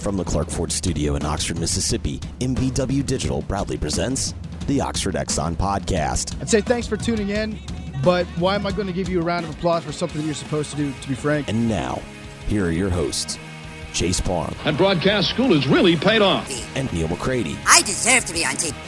From the Clark Ford Studio in Oxford, Mississippi, MBW Digital proudly presents the Oxford Exxon Podcast. I'd say thanks for tuning in, but why am I going to give you a round of applause for something that you're supposed to do, to be frank? And now, here are your hosts, Chase Parham. And broadcast school has really paid off. And Neil McCready. I deserve to be on TV.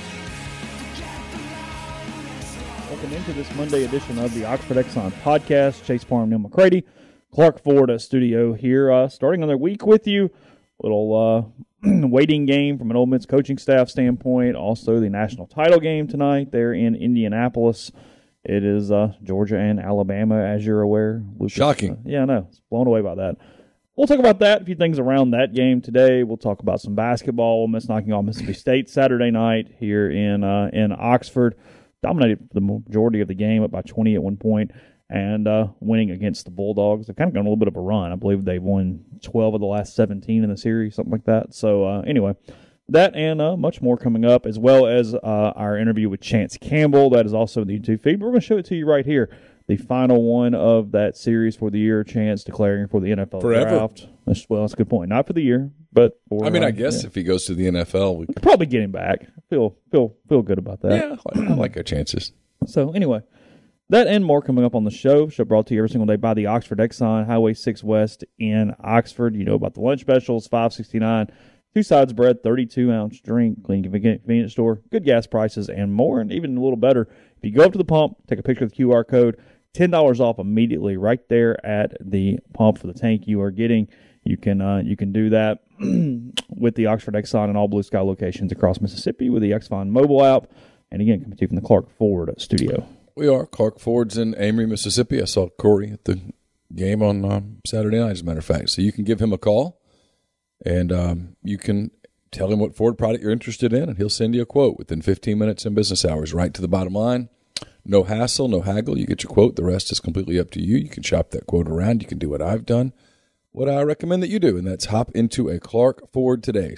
Welcome into this Monday edition of the Oxford Exxon Podcast. Chase Parham, Neil McCready, Clark Ford Studio here, starting another week with you. Little waiting game from an Ole Miss coaching staff standpoint. Also, the national title game tonight there in Indianapolis. It is Georgia and Alabama, as you're aware. Lucas, shocking. Yeah, I know. It's blown away by that. We'll talk about that, a few things around that game today. We'll talk about some basketball. Ole Miss knocking off Mississippi State Saturday night here in Oxford. Dominated the majority of the game, up by 20 at one point, and winning against the Bulldogs. They've kind of gone a little bit of a run. I believe they've won 12 of the last 17 in the series, something like that. So anyway, that and much more coming up, as well as our interview with Chance Campbell. That is also in the YouTube feed. We're going to show it to you right here. The final one of that series for the year, Chance declaring for the NFL draft. Well, that's a good point. Not for the year, but for, I guess if he goes to the NFL, we could probably get him back. Feel good about that. Yeah, I like our chances. So anyway, that and more coming up on the show. Show brought to you every single day by the Oxford Exxon, Highway 6 West in Oxford. You know about the lunch specials, $5.69, 2 sides bread, 32-ounce drink, clean convenience store, good gas prices, and more. And even a little better, if you go up to the pump, take a picture of the QR code, $10 off immediately right there at the pump for the tank you are getting. You can do that with the Oxford Exxon and all Blue Sky locations across Mississippi with the Exxon mobile app. And again, coming to you from the Clark Ford studio. We are. Clark Ford's in Amory, Mississippi. I saw Corey at the game on Saturday night, as a matter of fact. So you can give him a call, and you can tell him what Ford product you're interested in, and he'll send you a quote within 15 minutes in business hours, right to the bottom line. No hassle, no haggle. You get your quote. The rest is completely up to you. You can shop that quote around. You can do what I've done, what I recommend that you do, and that's hop into a Clark Ford today,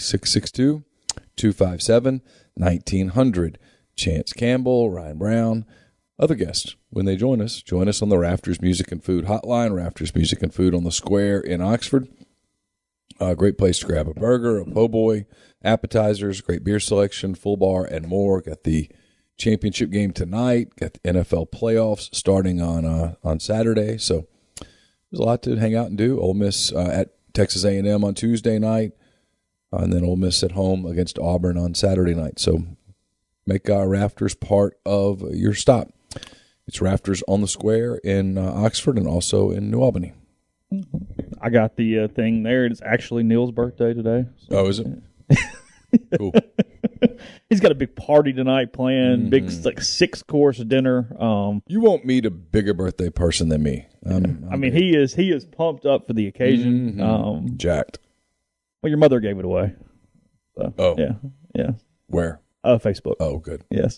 662-257-1900. Chance Campbell, Ryan Brown, other guests, when they join us on the Rafters Music and Food Hotline, Rafters Music and Food on the Square in Oxford. A great place to grab a burger, a po' boy, appetizers, great beer selection, full bar, and more. Got the championship game tonight. Got the NFL playoffs starting on Saturday. So there's a lot to hang out and do. Ole Miss at Texas A&M on Tuesday night, and then Ole Miss at home against Auburn on Saturday night. So make Rafters part of your stop. It's Rafters on the Square in Oxford and also in New Albany. I got the thing there. It's actually Neil's birthday today. So. Oh, is it? Cool. He's got a big party tonight planned, big 6-course dinner. You won't meet a bigger birthday person than me. He is pumped up for the occasion. Jacked. Well, your mother gave it away. So, oh. Yeah. Where? Facebook. Oh, good. Yes.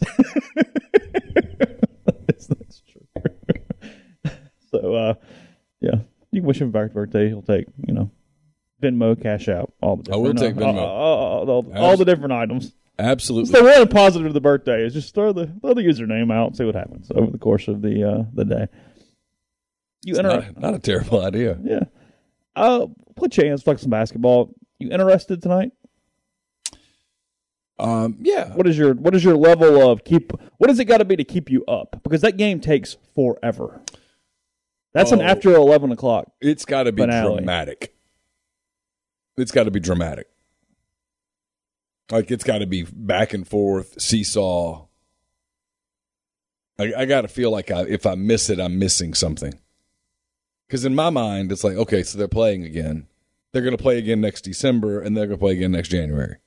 That's true. So, yeah. You can wish him a birthday. He'll take, Venmo, Cash App, all the different. I will take Venmo. All the different items. Absolutely. So one positive to the birthday is just throw the username out and see what happens over the course of the day. Not a terrible idea. Yeah. Play chance, like some basketball. You interested tonight? Yeah. What is your level of what does it got to be to keep you up? Because that game takes forever. That's an after 11 o'clock. It's got to be finale. Dramatic. It's got to be dramatic. Like, it's got to be back and forth, seesaw. I got to feel like if I miss it, I'm missing something. Because in my mind, it's like, okay, so they're playing again. They're going to play again next December, and they're going to play again next January.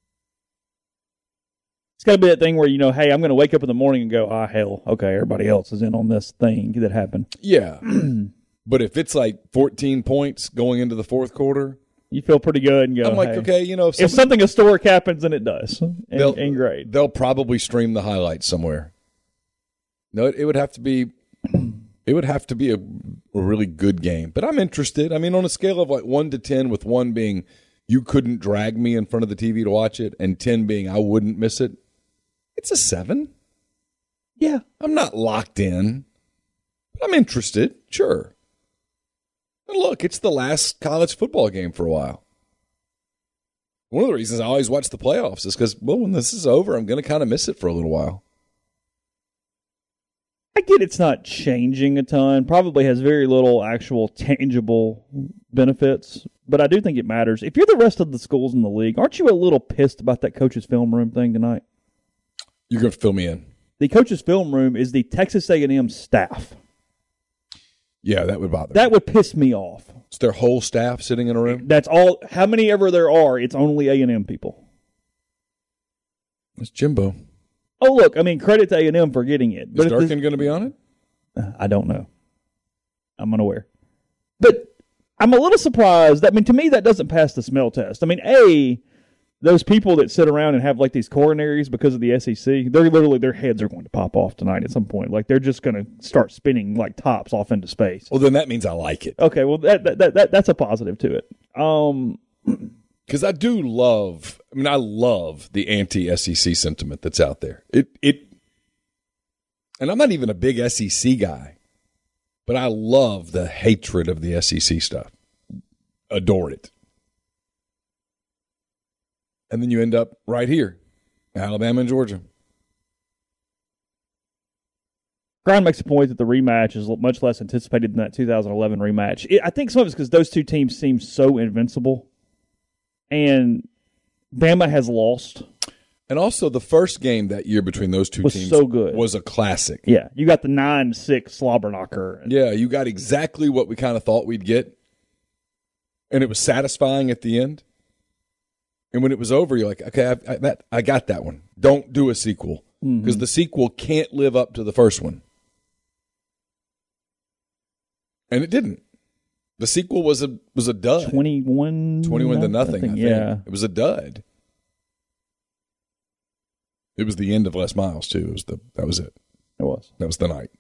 It's got to be that thing where, hey, I'm going to wake up in the morning and go, hell, okay, everybody else is in on this thing that happened. Yeah. But if it's like 14 points going into the fourth quarter, you feel pretty good and go, I'm like, hey, okay, if something historic happens, and it does, and great. They'll probably stream the highlights somewhere. No, it would have to be a really good game. But I'm interested. I mean, on a scale of like 1 to 10, with 1 being you couldn't drag me in front of the TV to watch it, and 10 being I wouldn't miss it, it's a 7. Yeah, I'm not locked in, but I'm interested, sure. And look, it's the last college football game for a while. One of the reasons I always watch the playoffs is because, well, when this is over, I'm going to kind of miss it for a little while. I get it's not changing a ton. Probably has very little actual tangible benefits, but I do think it matters. If you're the rest of the schools in the league, aren't you a little pissed about that coach's film room thing tonight? You're going to fill me in. The coach's film room is the Texas A&M staff. Yeah, that would bother me. That would piss me off. It's their whole staff sitting in a room? That's all. How many ever there are, it's only A&M people. It's Jimbo. Oh, look, I mean, credit to A&M for getting it. Is Durkin going to be on it? I don't know. I'm unaware. But I'm a little surprised. I mean, to me, that doesn't pass the smell test. I mean, those people that sit around and have like these coronaries because of the SEC, they're literally, their heads are going to pop off tonight at some point. Like, they're just going to start spinning like tops off into space. Well, then that means I like it. Okay, well, that's a positive to it. Because I do love, I love the anti-SEC sentiment that's out there. And I'm not even a big SEC guy, but I love the hatred of the SEC stuff. Adore it. And then you end up right here, Alabama and Georgia. Grind makes a point that the rematch is much less anticipated than that 2011 rematch. I think some of it's because those two teams seem so invincible. And Bama has lost. And also the first game that year between those two teams so good. Was a classic. Yeah, you got the 9-6 slobber knocker. Yeah, you got exactly what we kind of thought we'd get. And it was satisfying at the end. And when it was over, you're like, okay, I got that one. Don't do a sequel. Because the sequel can't live up to the first one. And it didn't. The sequel was a dud. 21 to nothing, I think. Yeah. It was a dud. It was the end of Les Miles, too. That was it. It was. That was the night.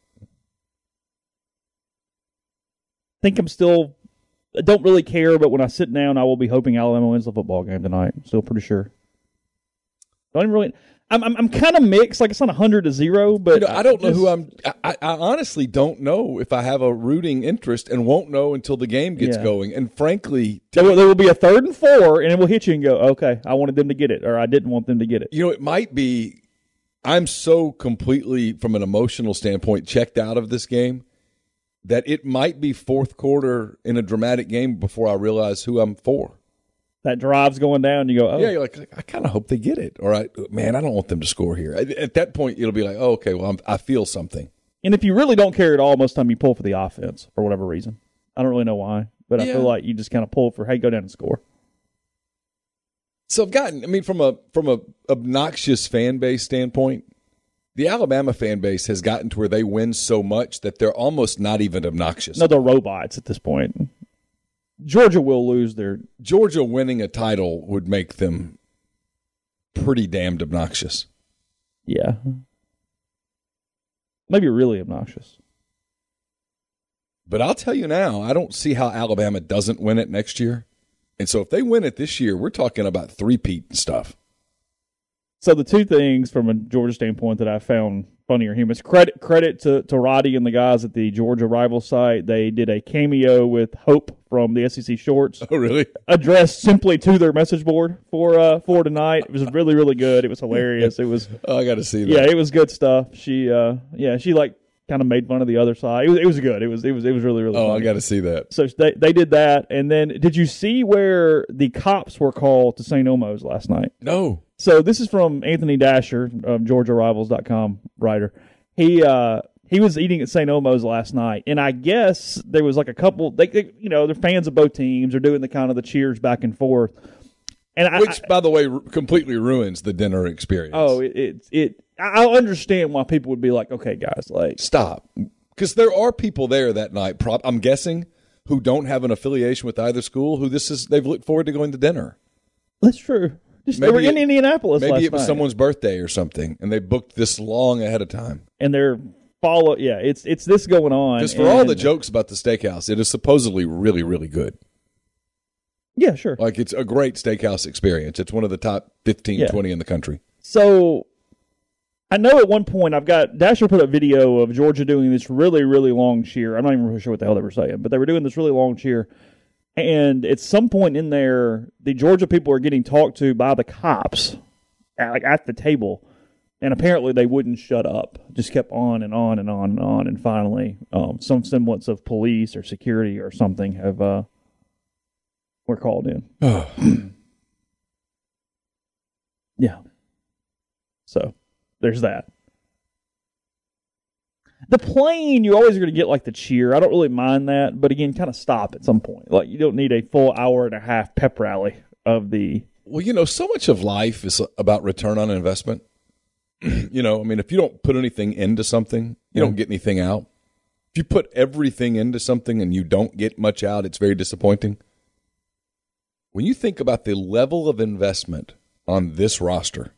I don't really care, but when I sit down, I will be hoping Alabama wins the football game tonight. I'm still pretty sure. Don't even really. I'm kind of mixed. Like, it's not 100-0, but I don't know who I'm. I honestly don't know if I have a rooting interest, and won't know until the game gets going. And frankly, there will be a 3rd and 4, and it will hit you and go, okay, I wanted them to get it, or I didn't want them to get it. You know, it might be. I'm so completely, from an emotional standpoint, checked out of this game that it might be fourth quarter in a dramatic game before I realize who I'm for. That drive's going down, you go, oh. Yeah, you're like, I kind of hope they get it. All right, man, I don't want them to score here. At that point, it'll be like, oh, okay, well, I feel something. And if you really don't care at all, most of the time you pull for the offense for whatever reason. I don't really know why, but I feel like you just kind of pull for, hey, go down and score. So I've gotten, from a obnoxious fan base standpoint, the Alabama fan base has gotten to where they win so much that they're almost not even obnoxious. No, they're robots at this point. Georgia will lose their... Georgia winning a title would make them pretty damned obnoxious. Yeah. Maybe really obnoxious. But I'll tell you now, I don't see how Alabama doesn't win it next year. And so if they win it this year, we're talking about three-peat and stuff. So the two things from a Georgia standpoint that I found funny or humorous, credit to Roddy and the guys at the Georgia Rival site. They did a cameo with Hope from the SEC Shorts. Oh, really? Addressed simply to their message board for tonight. It was really, really good. It was hilarious. It was. Oh, I got to see that. Yeah, it was good stuff. She like kind of made fun of the other side. It was good. It was really, really funny. Oh, I got to see that. So they did that. And then did you see where the cops were called to St. Elmo's last night? No. So this is from Anthony Dasher of GeorgiaRivals.com writer. He was eating at St. Elmo's last night, and I guess there was like a couple. They're fans of both teams. They're doing the kind of the cheers back and forth. And which, by the way, completely ruins the dinner experience. Oh, I understand why people would be like, okay, guys, like stop, because there are people there that night. I'm guessing who don't have an affiliation with either school. They've looked forward to going to dinner. That's true. They were in Indianapolis last night. Maybe it was someone's birthday or something, and they booked this long ahead of time. And they're it's this going on. Because for all the jokes about the steakhouse, it is supposedly really, really good. Yeah, sure. Like, it's a great steakhouse experience. It's one of the top 15, 20 in the country. So, I know at one point Dasher put up video of Georgia doing this really, really long cheer. I'm not even really sure what the hell they were saying, but they were doing this really long cheer. And at some point in there, the Georgia people are getting talked to by the cops at the table. And apparently they wouldn't shut up. Just kept on and on and on and on. And finally, some semblance of police or security or something were called in. Yeah. So there's that. The plane, you're always going to get like the cheer. I don't really mind that. But again, kind of stop at some point. Like you don't need a full hour and a half pep rally of the... Well, so much of life is about return on investment. If you don't put anything into something, you don't get anything out. If you put everything into something and you don't get much out, it's very disappointing. When you think about the level of investment on this roster,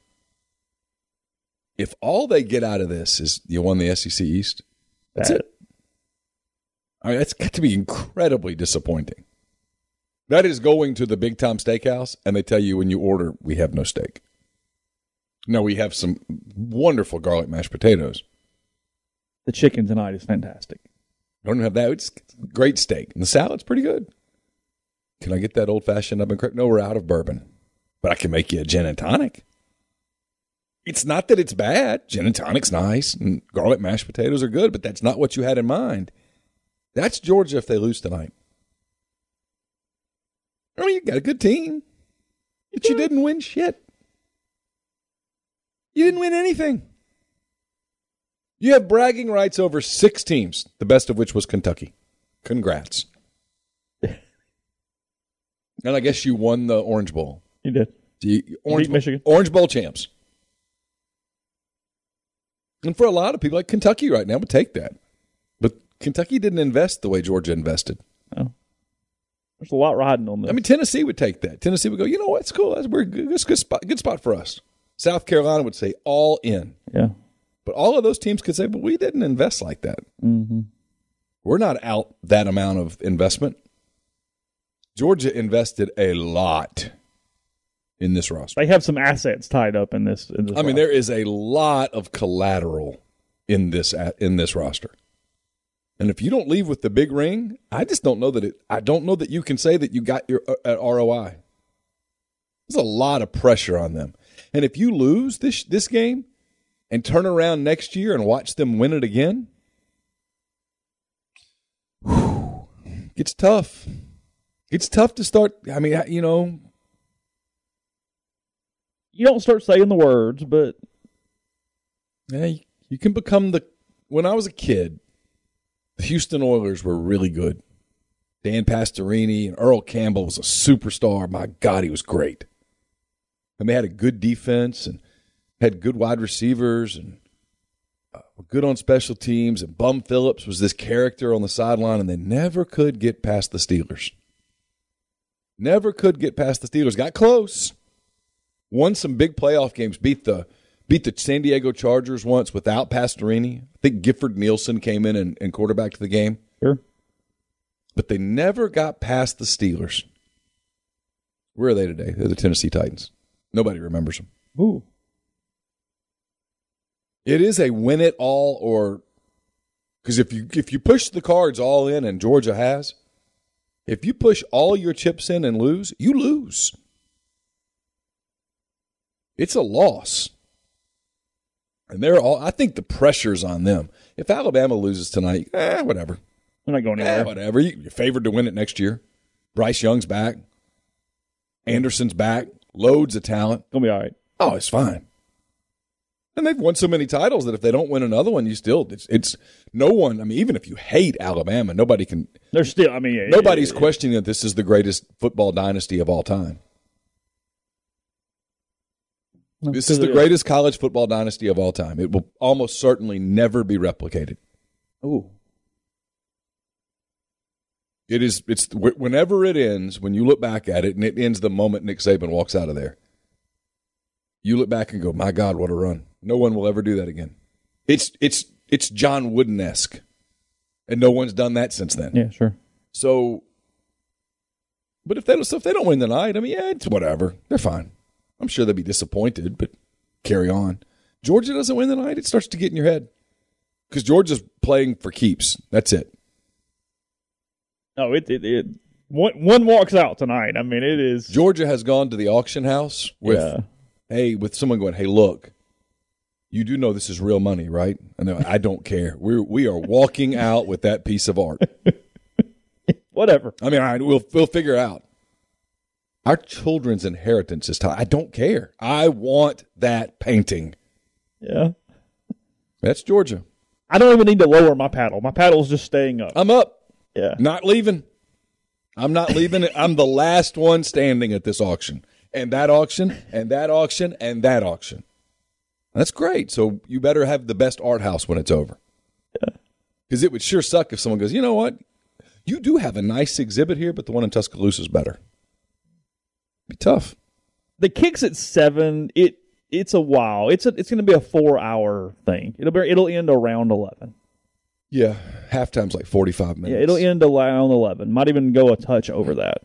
if all they get out of this is you won the SEC East, that's it. I mean, that's got to be incredibly disappointing. That is going to the big time steakhouse, and they tell you when you order, we have no steak. No, we have some wonderful garlic mashed potatoes. The chicken tonight is fantastic. Don't have that. It's great steak. And the salad's pretty good. Can I get that old-fashioned oven crepe? No, we're out of bourbon. But I can make you a gin and tonic. It's not that it's bad. Gin and tonic's nice, and garlic mashed potatoes are good, but that's not what you had in mind. That's Georgia if they lose tonight. I mean, you got a good team, but you didn't win shit. You didn't win anything. You have bragging rights over 6 teams, the best of which was Kentucky. Congrats. And I guess you won the Orange Bowl. You did. Orange beat Michigan. Orange Bowl champs. And for a lot of people, like Kentucky right now would take that. But Kentucky didn't invest the way Georgia invested. Oh. There's a lot riding on this. I mean, Tennessee would take that. Tennessee would go, you know what, it's cool. That's a good spot for us. South Carolina would say all in. Yeah. But all of those teams could say, but we didn't invest like that. Mm-hmm. We're not out that amount of investment. Georgia invested a lot in this roster. They have some assets tied up in this I mean, there is a lot of collateral in this roster. And if you don't leave with the big ring, I just don't know that I don't know that you can say that you got your ROI. There's a lot of pressure on them. And if you lose this game and turn around next year and watch them win it again, it's tough. It's tough to start. I mean, you don't start saying the words, but yeah, you can become when I was a kid, the Houston Oilers were really good. Dan Pastorini and Earl Campbell was a superstar. My God, he was great. And they had a good defense and had good wide receivers and were good on special teams. And Bum Phillips was this character on the sideline, and they never could get past the Steelers. Never could get past the Steelers. Got close. Won some big playoff games. Beat the San Diego Chargers once without Pastorini. I think Gifford Nielsen came in and quarterbacked the game. Sure. But they never got past the Steelers. Where are they today? They're the Tennessee Titans. Nobody remembers them. Ooh. It is a win it all, or because if you push the cards all in, and Georgia has, if you push all your chips in and lose, you lose. It's a loss. And I think the pressure's on them. If Alabama loses tonight, whatever. They're not going anywhere. Whatever. You're favored to win it next year. Bryce Young's back. Anderson's back. Loads of talent. Gonna be all right. Oh, it's fine. And they've won so many titles that if they don't win another one, it's no one. I mean, even if you hate Alabama, nobody can. They're still. I mean, nobody's questioning that this is the greatest football dynasty of all time. This is the greatest college football dynasty of all time. It will almost certainly never be replicated. Ooh. It's whenever it ends, when you look back at it, and it ends the moment Nick Saban walks out of there, you look back and go, my God, what a run. No one will ever do that again. It's John Wooden-esque, and no one's done that since then. Yeah, sure. So, but if they don't win tonight, I mean, yeah, it's whatever. They're fine. I'm sure they'll be disappointed, but carry on. Georgia doesn't win tonight, it starts to get in your head. Because Georgia's playing for keeps. That's it. No, One walks out tonight. I mean, it is. Georgia has gone to the auction house with someone going, hey, look, you do know this is real money, right? And they're like, I don't care. We are walking out with that piece of art. Whatever. I mean, all right, we'll figure it out. Our children's inheritance is time. I don't care. I want that painting. Yeah. That's Georgia. I don't even need to lower my paddle. My paddle's just staying up. I'm up. Yeah. Not leaving. I'm not leaving it. I'm the last one standing at this auction. And that auction, and that auction, and that auction. That's great. So you better have the best art house when it's over. Yeah. Because it would sure suck if someone goes, you know what? You do have a nice exhibit here, but the one in Tuscaloosa is better. Be tough. The kicks at 7. It's a while. It's going to be a 4-hour thing. It'll end around 11. Yeah, halftime's like 45 minutes. Yeah, it'll end around 11. Might even go a touch over that.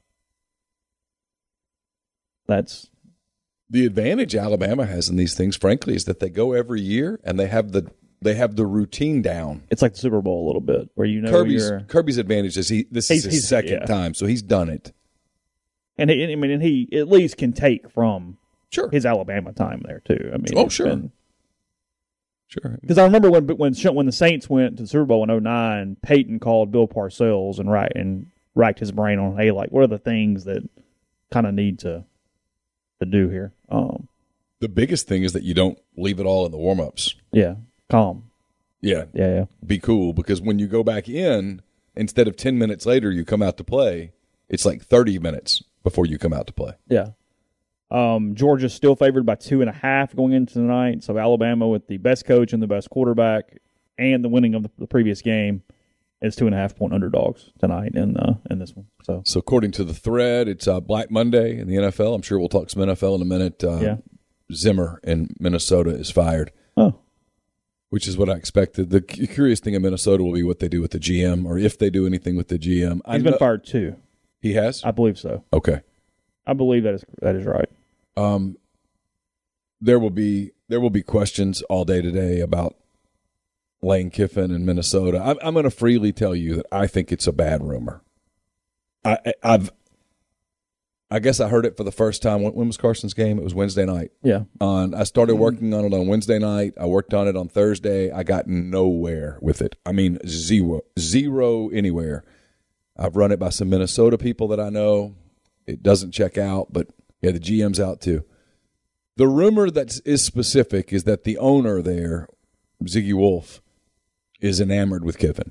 That's the advantage Alabama has in these things. Frankly, is that they go every year and they have the routine down. It's like the Super Bowl a little bit, where Kirby's advantage is this is his second time, so he's done it. And he at least can take from his Alabama time there too. I mean, sure. Because I remember when the Saints went to the Super Bowl in 2009, Peyton called Bill Parcells and racked his brain on, hey, like, what are the things that kind of need to do here? The biggest thing is that you don't leave it all in the warm-ups. Yeah, calm. Yeah. Be cool, because when you go back in, instead of 10 minutes later you come out to play, it's like 30 minutes before you come out to play. Yeah. Georgia's still favored by 2.5 going into tonight. So Alabama, with the best coach and the best quarterback and the winning of the previous game, is 2.5-point underdogs tonight in this one. So according to the thread, it's Black Monday in the NFL. I'm sure we'll talk some NFL in a minute. Zimmer in Minnesota is fired. Oh. Which is what I expected. The curious thing in Minnesota will be what they do with the GM, or if they do anything with the GM. He's been fired too. He has? I believe so. Okay. I believe that is right. There will be questions all day today about Lane Kiffin in Minnesota. I'm going to freely tell you that I think it's a bad rumor. I guess I heard it for the first time. When was Carson's game? It was Wednesday night. Yeah. I started working on it on Wednesday night. I worked on it on Thursday. I got nowhere with it. I mean, zero anywhere. I've run it by some Minnesota people that I know. It doesn't check out, but yeah, the GM's out too. The rumor that is specific is that the owner there, Ziggy Wolf, is enamored with Kiffin.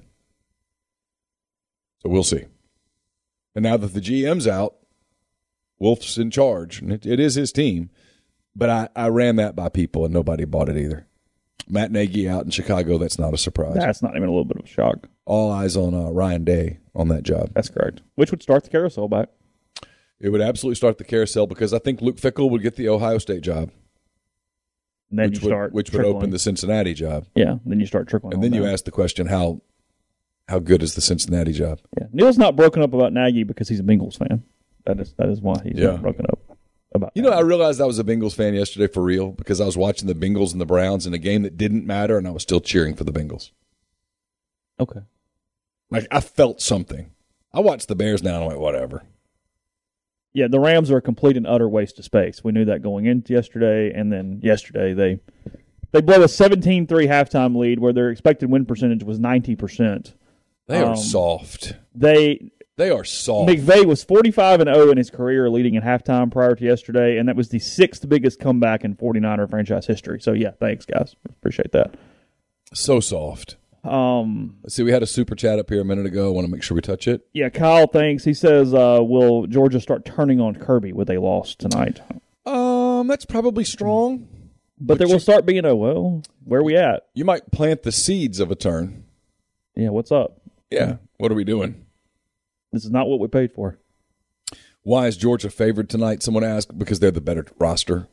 So we'll see. And now that the GM's out, Wolf's in charge, and it is his team. But I ran that by people, and nobody bought it either. Matt Nagy out in Chicago, that's not a surprise. That's not even a little bit of a shock. All eyes on Ryan Day on that job. That's correct. Which would start the carousel back. It would absolutely start the carousel, because I think Luke Fickell would get the Ohio State job. And then which would open the Cincinnati job. Yeah, then you start trickling. And then you ask the question, how good is the Cincinnati job? Yeah, Neil's not broken up about Nagy because he's a Bengals fan. That is why he's not broken up about. I realized I was a Bengals fan yesterday for real, because I was watching the Bengals and the Browns in a game that didn't matter, and I was still cheering for the Bengals. Okay. Like, I felt something. I watched the Bears now, and I'm like, whatever. Yeah, the Rams are a complete and utter waste of space. We knew that going into yesterday, and then yesterday they blow a 17-3 halftime lead where their expected win percentage was 90%. They are soft. They are soft. McVay was 45-0 in his career leading at halftime prior to yesterday, and that was the 6th biggest comeback in 49er franchise history. So, yeah, thanks, guys. Appreciate that. So soft. Let's see, we had a super chat up here a minute ago. I want to make sure we touch it. Yeah, Kyle thanks. He says, will Georgia start turning on Kirby with a loss tonight? That's probably strong. But there will start being where are we at? You might plant the seeds of a turn. Yeah, what's up? Yeah, what are we doing? This is not what we paid for. Why is Georgia favored tonight? Someone asked. Because they're the better roster.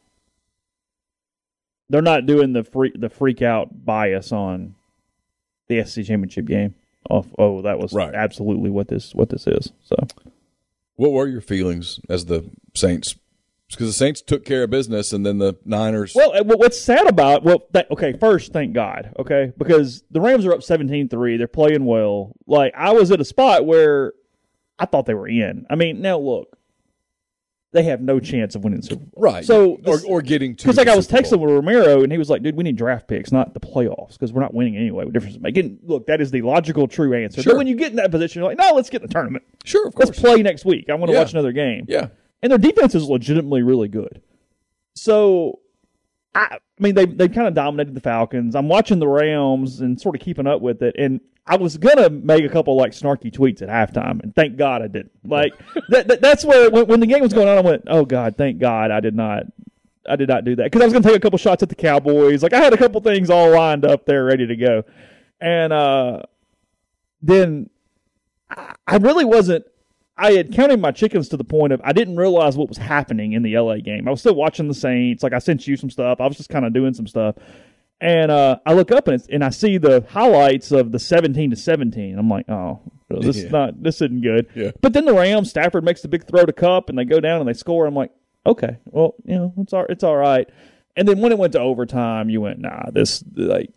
They're not doing the freak out bias on the SEC championship game. That was absolutely what this is. So, what were your feelings as the Saints? Because the Saints took care of business, and then the Niners. Well, what's sad about first, thank God, okay, because the Rams are up 17-3. They're playing well. Like, I was at a spot where I thought they were in. I mean, now look, they have no chance of winning the Super Bowl. Right. So or getting to because the I was Super Bowl. texting with Romero, and he was like, "Dude, we need draft picks, not the playoffs, because we're not winning anyway. What difference does it make?" And look, that is the logical, true answer. Sure. But when you get in that position, you're like, "No, let's get in the tournament. Sure, of course. Let's play next week. I want to Yeah. watch another game." Yeah. And their defense is legitimately really good. So, I mean, they kind of dominated the Falcons. I'm watching the Rams and sort of keeping up with it, and I was gonna make a couple like snarky tweets at halftime, and thank God I didn't. Like that's where when the game was going on, I went, "Oh God, thank God I did not do that," because I was gonna take a couple shots at the Cowboys. Like I had a couple things all lined up there, ready to go, and then I really wasn't. I had counted my chickens to the point of I didn't realize what was happening in the LA game. I was still watching the Saints. Like I sent you some stuff. I was just kind of doing some stuff. And I look up and I see the highlights of the 17-17. I'm like, oh, this isn't good. Yeah. But then the Rams, Stafford makes the big throw to Kupp, and they go down and they score. I'm like, okay, well, it's all right. And then when it went to overtime, you went, nah, this like,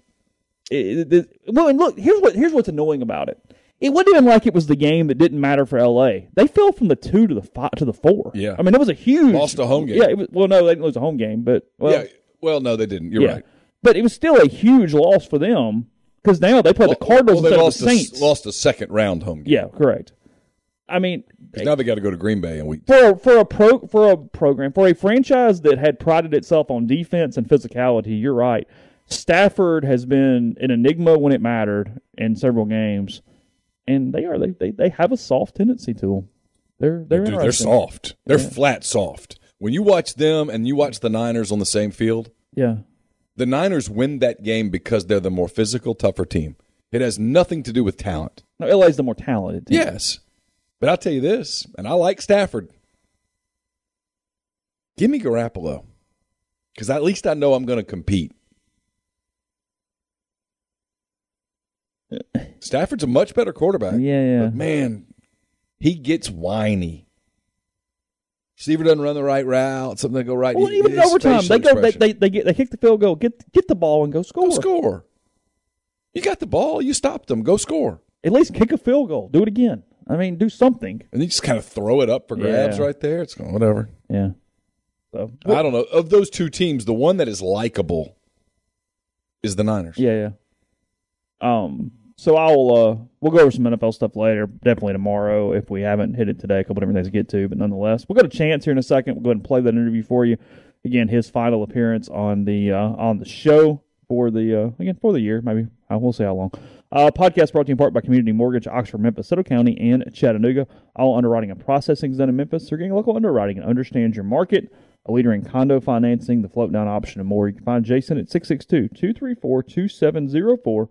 well, and look, here's what's annoying about it. It wasn't even like it was the game that didn't matter for LA. They fell from the 2 to the 5 to the 4. Yeah. I mean, it was a huge Lost a home game. Yeah. No, they didn't lose a home game, but Yeah. Well, no, they didn't. You're right. But it was still a huge loss for them because now they play the Cardinals they instead lost of the Saints. Lost a second round home game. Yeah, correct. I mean, 'Cause now they got to go to Green Bay in week 2. For a franchise that had prided itself on defense and physicality, you're right. Stafford has been an enigma when it mattered in several games, and they have a soft tendency to them. They're Dude, they're soft. They're Yeah. flat soft. When you watch them and you watch the Niners on the same field, Yeah. the Niners win that game because they're the more physical, tougher team. It has nothing to do with talent. No, LA's the more talented team. Yes. But I'll tell you this, and I like Stafford. Give me Garoppolo, because at least I know I'm going to compete. Stafford's a much better quarterback. Yeah. But, man, he gets whiny. Receiver doesn't run the right route. Something doesn't go right. Well, even in His overtime, facial expression. they kick the field goal, get the ball, and go score. Go score. You got the ball. You stopped them. Go score. At least kick a field goal. Do it again. I mean, do something. And you just kind of throw it up for grabs Yeah. right there. It's going, whatever. Yeah. So I don't know. Of those two teams, the one that is likable is the Niners. Yeah. So we'll go over some NFL stuff later, definitely tomorrow if we haven't hit it today. A couple different things to get to, but nonetheless, we'll go to Chance here in a second. We'll go ahead and play that interview for you. Again, his final appearance on the show for the year, maybe we'll see how long. Podcast brought to you in part by Community Mortgage, Oxford, Memphis, Soto County, and Chattanooga. All underwriting and processing is done in Memphis. They're getting local underwriting and understands your market. A leader in condo financing, the float down option, and more. You can find Jason at 662-234-2704 or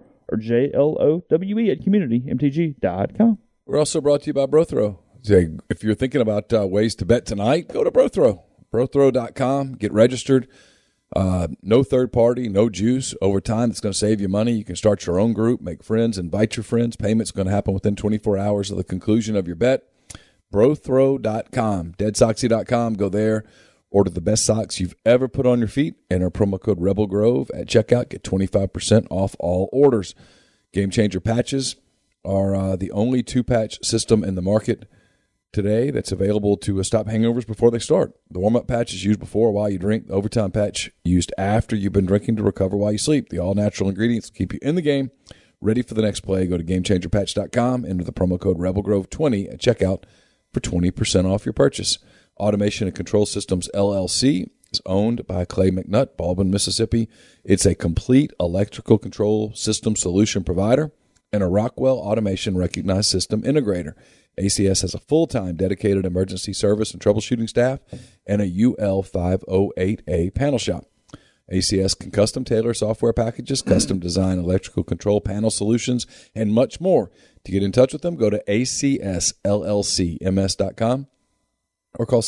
JLOWE@communitymtg.com. We're also brought to you by BroThrow. If you're thinking about ways to bet tonight, go to BroThrow. BroThrow.com. Get registered. No third party, no juice. Over time, it's going to save you money. You can start your own group, make friends, invite your friends. Payment's going to happen within 24 hours of the conclusion of your bet. BroThrow.com. DeadSoxy.com. Go there. Order the best socks you've ever put on your feet. Enter promo code Rebel Grove at checkout. Get 25% off all orders. Game Changer patches are the only 2-patch system in the market today that's available to stop hangovers before they start. The warm-up patch is used before or while you drink. The overtime patch used after you've been drinking to recover while you sleep. The all-natural ingredients keep you in the game, ready for the next play. Go to GameChangerPatch.com. Enter the promo code RebelGrove20 at checkout for 20% off your purchase. Automation and Control Systems, LLC, is owned by Clay McNutt, Baldwin, Mississippi. It's a complete electrical control system solution provider and a Rockwell Automation recognized system integrator. ACS has a full-time dedicated emergency service and troubleshooting staff and a UL508A panel shop. ACS can custom tailor software packages, custom design electrical control panel solutions, and much more. To get in touch with them, go to acsllcms.com. or call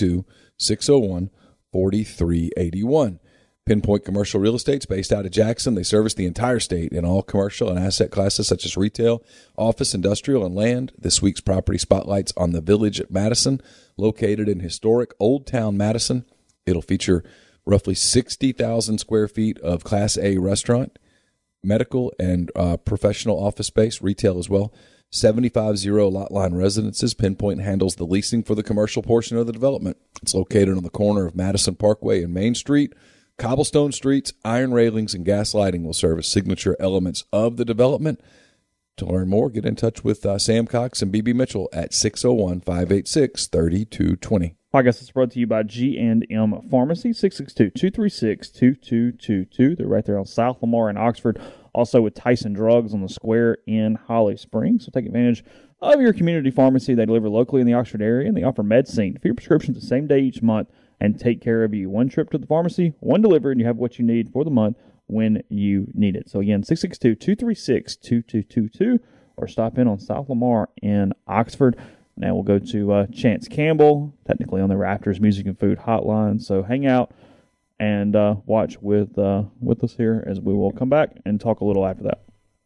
662-601-4381. Pinpoint Commercial Real Estate's based out of Jackson. They service the entire state in all commercial and asset classes such as retail, office, industrial, and land. This week's property spotlight's on the Village at Madison, located in historic Old Town Madison. It'll feature roughly 60,000 square feet of Class A restaurant, medical, and professional office space, retail as well. 750 lot line residences. Pinpoint handles the leasing for the commercial portion of the development. It's located on the corner of Madison Parkway and Main Street. Cobblestone streets, iron railings, and gas lighting will serve as signature elements of the development. To learn more, get in touch with Sam Cox and BB Mitchell at 601-586-3220. Podcast is brought to you by G&M Pharmacy, 662-236-2222. They're right there on South Lamar in Oxford. Also with Tyson Drugs on the square in Holly Springs. So take advantage of your community pharmacy. They deliver locally in the Oxford area, and they offer MedSync for your prescriptions the same day each month and take care of you. One trip to the pharmacy, one delivered, and you have what you need for the month when you need it. So again, 662-236-2222, or stop in on South Lamar in Oxford. Now we'll go to Chance Campbell, technically on the Raptors Music and Food Hotline. So hang out and watch with us here as we will come back and talk a little after that.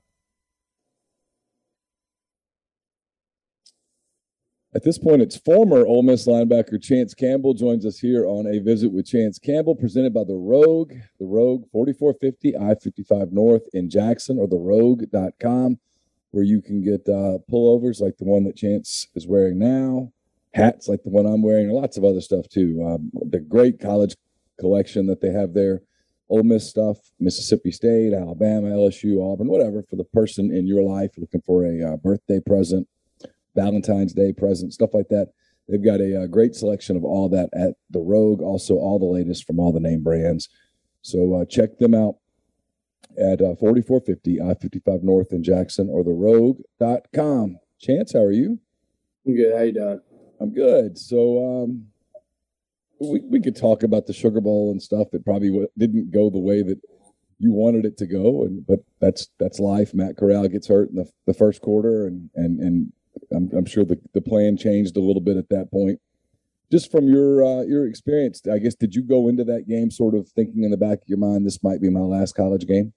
At this point, it's former Ole Miss linebacker Chance Campbell joins us here on A Visit with Chance Campbell, presented by The Rogue. The Rogue, 4450 I-55 North in Jackson, or therogue.com, where you can get pullovers like the one that Chance is wearing now, hats like the one I'm wearing, and lots of other stuff too. The great college collection that they have there. Ole Miss stuff, Mississippi State, Alabama, LSU, Auburn, whatever, for the person in your life looking for a birthday present, Valentine's Day present, stuff like that. They've got a great selection of all that at The Rogue, also all the latest from all the name brands. So check them out at 4450 I-55 North in Jackson, or therogue.com. Chance, how are you? I'm good. How you doing? I'm good. So we could talk about the Sugar Bowl and stuff that probably didn't go the way that you wanted it to go, but that's life. Matt Corral gets hurt in the first quarter, and I'm sure the plan changed a little bit at that point. Just from your experience, I guess, did you go into that game sort of thinking in the back of your mind, this might be my last college game?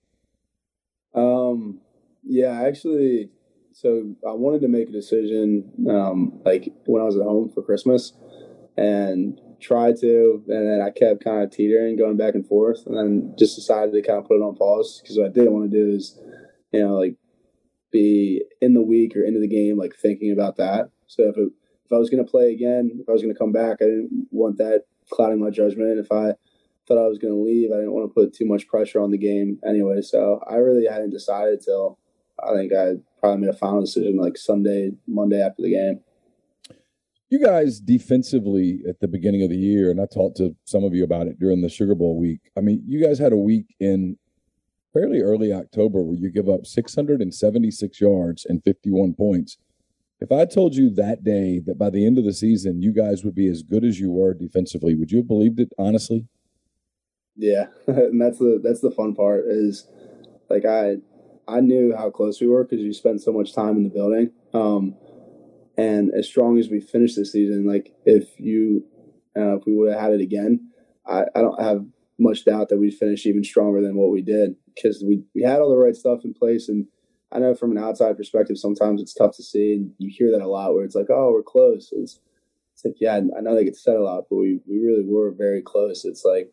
Yeah, actually, so I wanted to make a decision, like when I was at home for Christmas, and tried to, and then I kept kind of teetering, going back and forth, and then just decided to kind of put it on pause, because what I didn't want to do is, like be in the week or into the game, like thinking about that. So if I was going to play again, if I was going to come back, I didn't want that clouding my judgment. If I thought I was going to leave, I didn't want to put too much pressure on the game anyway. So I really hadn't decided till I think I probably made a final decision like Monday after the game. You guys defensively at the beginning of the year, and I talked to some of you about it during the Sugar Bowl week. I mean, you guys had a week in fairly early October where you give up 676 yards and 51 points. If I told you that day that by the end of the season you guys would be as good as you were defensively, would you have believed it, honestly? Yeah, and that's the fun part is, like, I knew how close we were because you spend so much time in the building. And as strong as we finished this season, like if we would have had it again, I don't have much doubt that we'd finish even stronger than what we did, because we had all the right stuff in place. And I know from an outside perspective, sometimes it's tough to see, and you hear that a lot where it's like, oh, we're close. It's like, yeah, I know they get said a lot, but we really were very close. It's like,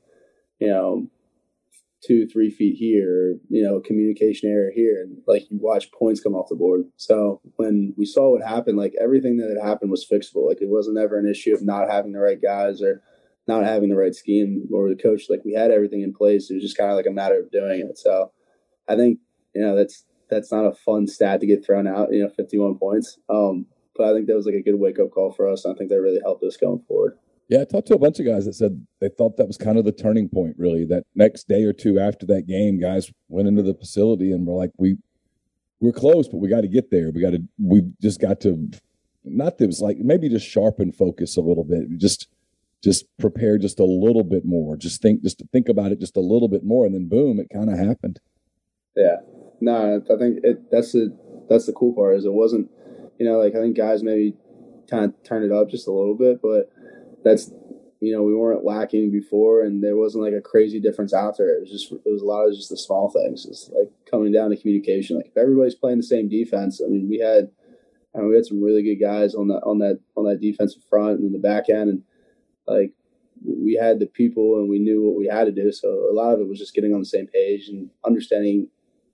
2-3 feet here, communication error here, and like you watch points come off the board. So when we saw what happened, like everything that had happened was fixable. Like it wasn't ever an issue of not having the right guys or not having the right scheme or the coach. Like we had everything in place. It was just kind of like a matter of doing it. So I think, that's not a fun stat to get thrown out, 51 points. But I think that was like a good wake up call for us. And I think that really helped us going forward. Yeah, I talked to a bunch of guys that said they thought that was kind of the turning point, really. That next day or two after that game, guys went into the facility and were like, we're close, but we got to get there. We just got to, not that it was like, maybe just sharpen focus a little bit. Just prepare just a little bit more. Just think about it just a little bit more. And then boom, it kind of happened. Yeah. No, I think that's the cool part is it wasn't, I think guys maybe kind of turned it up just a little bit, but that's, we weren't lacking before, and there wasn't like a crazy difference after. It was a lot of just the small things. It's like coming down to communication. Like if everybody's playing the same defense, I mean, we had some really good guys on that defensive front and in the back end, and like we had the people and we knew what we had to do. So a lot of it was just getting on the same page and understanding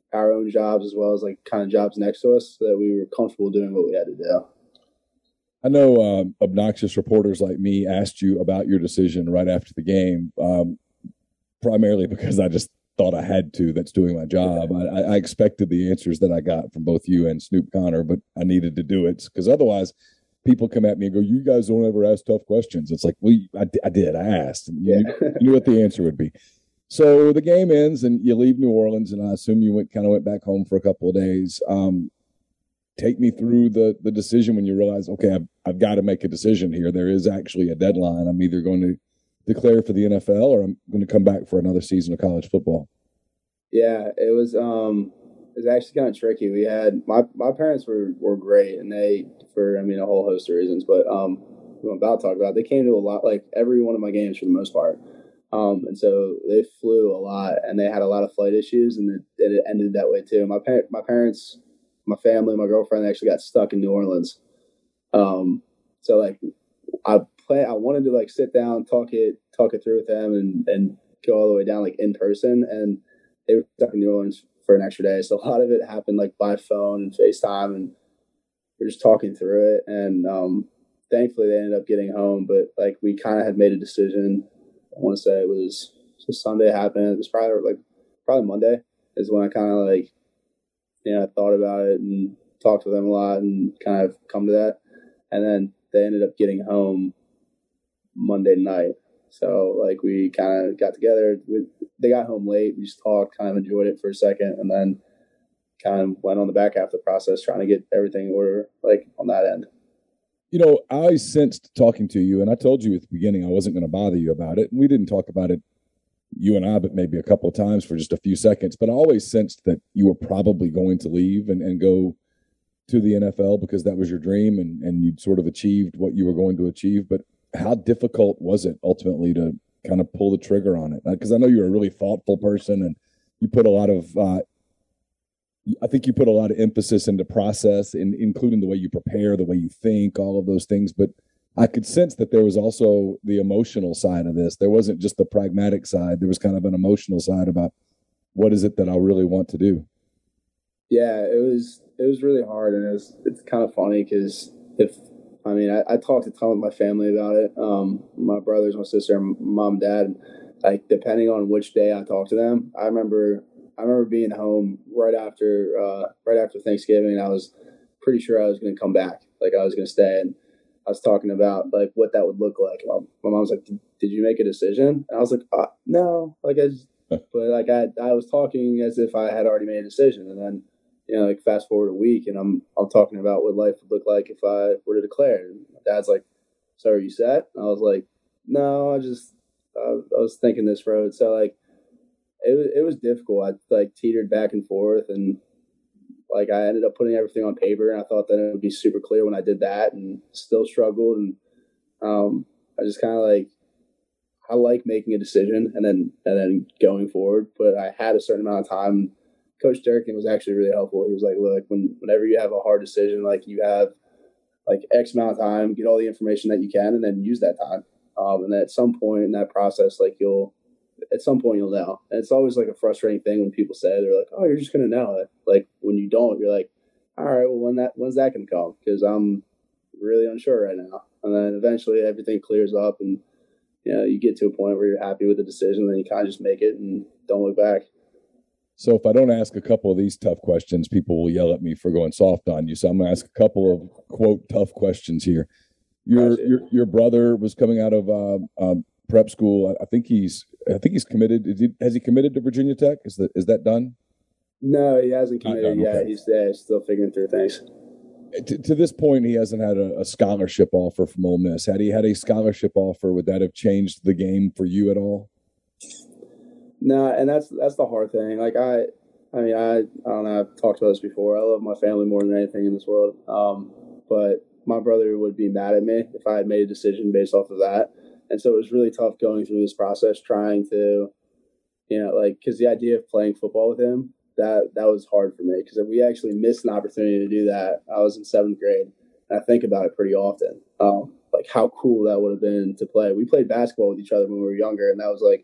our own jobs as well as like kind of jobs next to us, so that we were comfortable doing what we had to do. I know obnoxious reporters like me asked you about your decision right after the game, primarily because I just thought I had to. That's doing my job. I expected the answers that I got from both you and Snoop Connor, but I needed to do it because otherwise people come at me and go, "You guys don't ever ask tough questions." It's like, well, I did. I asked. And you knew what the answer would be. So the game ends and you leave New Orleans, and I assume you went back home for a couple of days. Take me through the decision when you realize, okay, I've got to make a decision here. There is actually a deadline. I'm either going to declare for the NFL or I'm going to come back for another season of college football. Yeah, it was actually kind of tricky. We had my parents were great, and they, for a whole host of reasons, but I'm about to talk about, they came to a lot, like every one of my games for the most part. And so they flew a lot, and they had a lot of flight issues, and it ended that way too. My parents, my family, my girlfriend actually got stuck in New Orleans. So like I wanted to like sit down, talk it through with them and go all the way down like in person, and they were stuck in New Orleans for an extra day. So a lot of it happened like by phone and FaceTime, and we're just talking through it. And thankfully they ended up getting home, but like we kind of had made a decision. I want to say it was Sunday happened. It was probably Monday is when I kind of like, I thought about it and talked with them a lot and kind of come to that. And then they ended up getting home Monday night. So like we kind of got together. They got home late. We just talked, kind of enjoyed it for a second, and then kind of went on the back half of the process trying to get everything in order, like on that end. I always sensed talking to you, and I told you at the beginning I wasn't going to bother you about it. And we didn't talk about it, you and I, but maybe a couple of times for just a few seconds. But I always sensed that you were probably going to leave and go to the NFL because that was your dream and you'd sort of achieved what you were going to achieve. But how difficult was it ultimately to kind of pull the trigger on it? Because I know you're a really thoughtful person and you put a lot of I think you put a lot of emphasis into process, including the way you prepare, the way you think, all of those things. But I could sense that there was also the emotional side of this. There wasn't just the pragmatic side. There was kind of an emotional side about what is it that I really want to do. Yeah, it was really hard, and it's kind of funny because I talked a ton with my family about it. My brothers, my sister, mom, dad. Like depending on which day I talked to them, I remember being home right after Thanksgiving, and I was pretty sure I was going to come back. Like I was going to stay, and I was talking about like what that would look like. My mom was like, "Did you make a decision?" And I was like, "No." Like but like I was talking as if I had already made a decision, and then like fast forward a week, and I'm talking about what life would look like if I were to declare. And my dad's like, "So are you set?" And I was like, "No, I was thinking this road." So like. It was difficult. I like teetered back and forth, and like I ended up putting everything on paper, and I thought that it would be super clear when I did that, and still struggled. And I just kind of like I like making a decision and then going forward. But I had a certain amount of time. Coach Durkin was actually really helpful. He was like, "Look, whenever you have a hard decision, like you have like X amount of time, get all the information that you can, and then use that time. And then at some point in that process, like you'll know." And it's always like a frustrating thing when people say, they're like, "Oh, you're just going to know it." Like when you don't, you're like, "All right, well, when's that going to come?" Because I'm really unsure right now. And then eventually everything clears up, and you get to a point where you're happy with the decision, then you kind of just make it and don't look back. So if I don't ask a couple of these tough questions, people will yell at me for going soft on you. So I'm going to ask a couple of quote tough questions here. Your brother was coming out of prep school. I think he's committed. Has he committed to Virginia Tech? Is that done? No, he hasn't committed yet. Okay. He's there, still figuring through things. To this point, he hasn't had a scholarship offer from Ole Miss. Had he had a scholarship offer, would that have changed the game for you at all? No, and that's the hard thing. Like I don't know. I've talked about this before. I love my family more than anything in this world. But my brother would be mad at me if I had made a decision based off of that. And so it was really tough going through this process, trying to, because the idea of playing football with him, that was hard for me because we actually missed an opportunity to do that. I was in 7th grade, and I think about it pretty often, like how cool that would have been to play. We played basketball with each other when we were younger, and that was like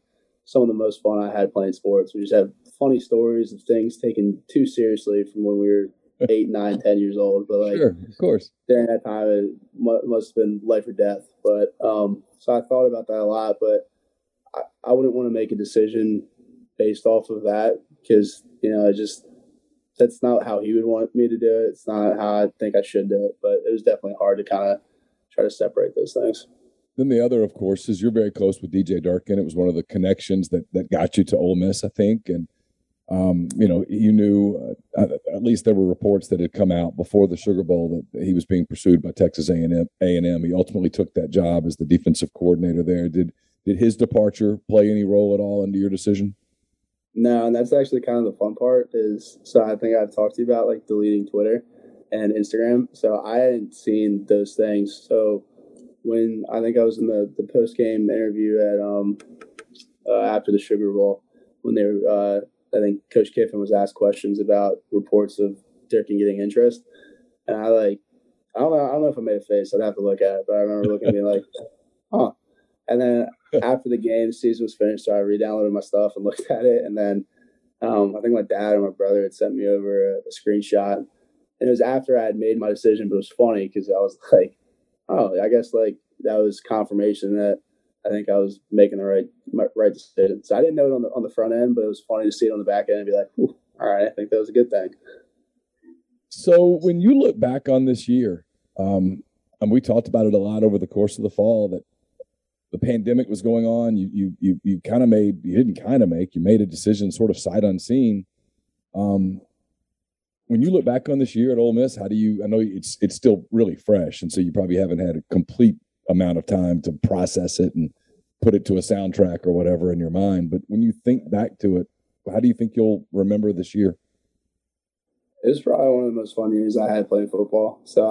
some of the most fun I had playing sports. We just have funny stories of things taken too seriously from when we were 8, 9, 10 years old. But like, Sure, of course. during that time, it must have been life or death. But so I thought about that a lot. But I wouldn't want to make a decision based off of that because that's not how he would want me to do it. It's not how I think I should do it. But it was definitely hard to kind of try to separate those things. Then the other, of course, is you're very close with DJ Durkin. It was one of the connections that got you to Ole Miss, I think. And, you knew, at least there were reports that had come out before the Sugar Bowl that he was being pursued by Texas A&M. He ultimately took that job as the defensive coordinator there. Did his departure play any role at all into your decision? No, and that's actually kind of the fun part is, so I think I've talked to you about like deleting Twitter and Instagram. So I hadn't seen those things. So when I think I was in the post-game interview at after the Sugar Bowl, when they were, I think Coach Kiffin was asked questions about reports of Durkin getting interest. And I don't know if I made a face. I'd have to look at it, but I remember looking at me like, huh. And then after the game, the season was finished, so I re-downloaded my stuff and looked at it. And then I think my dad and my brother had sent me over a screenshot. And it was after I had made my decision, but it was funny because I was like, oh, I guess like that was confirmation that I think I was making the right decision. So I didn't know it on the front end, but it was funny to see it on the back end and be like, all right, I think that was a good thing. So when you look back on this year, and we talked about it a lot over the course of the fall, that the pandemic was going on. You made a decision sort of sight unseen. When you look back on this year at Ole Miss, I know it's still really fresh, and so you probably haven't had a complete amount of time to process it and put it to a soundtrack or whatever in your mind. But when you think back to it, how do you think you'll remember this year? It was probably one of the most fun years I had playing football. So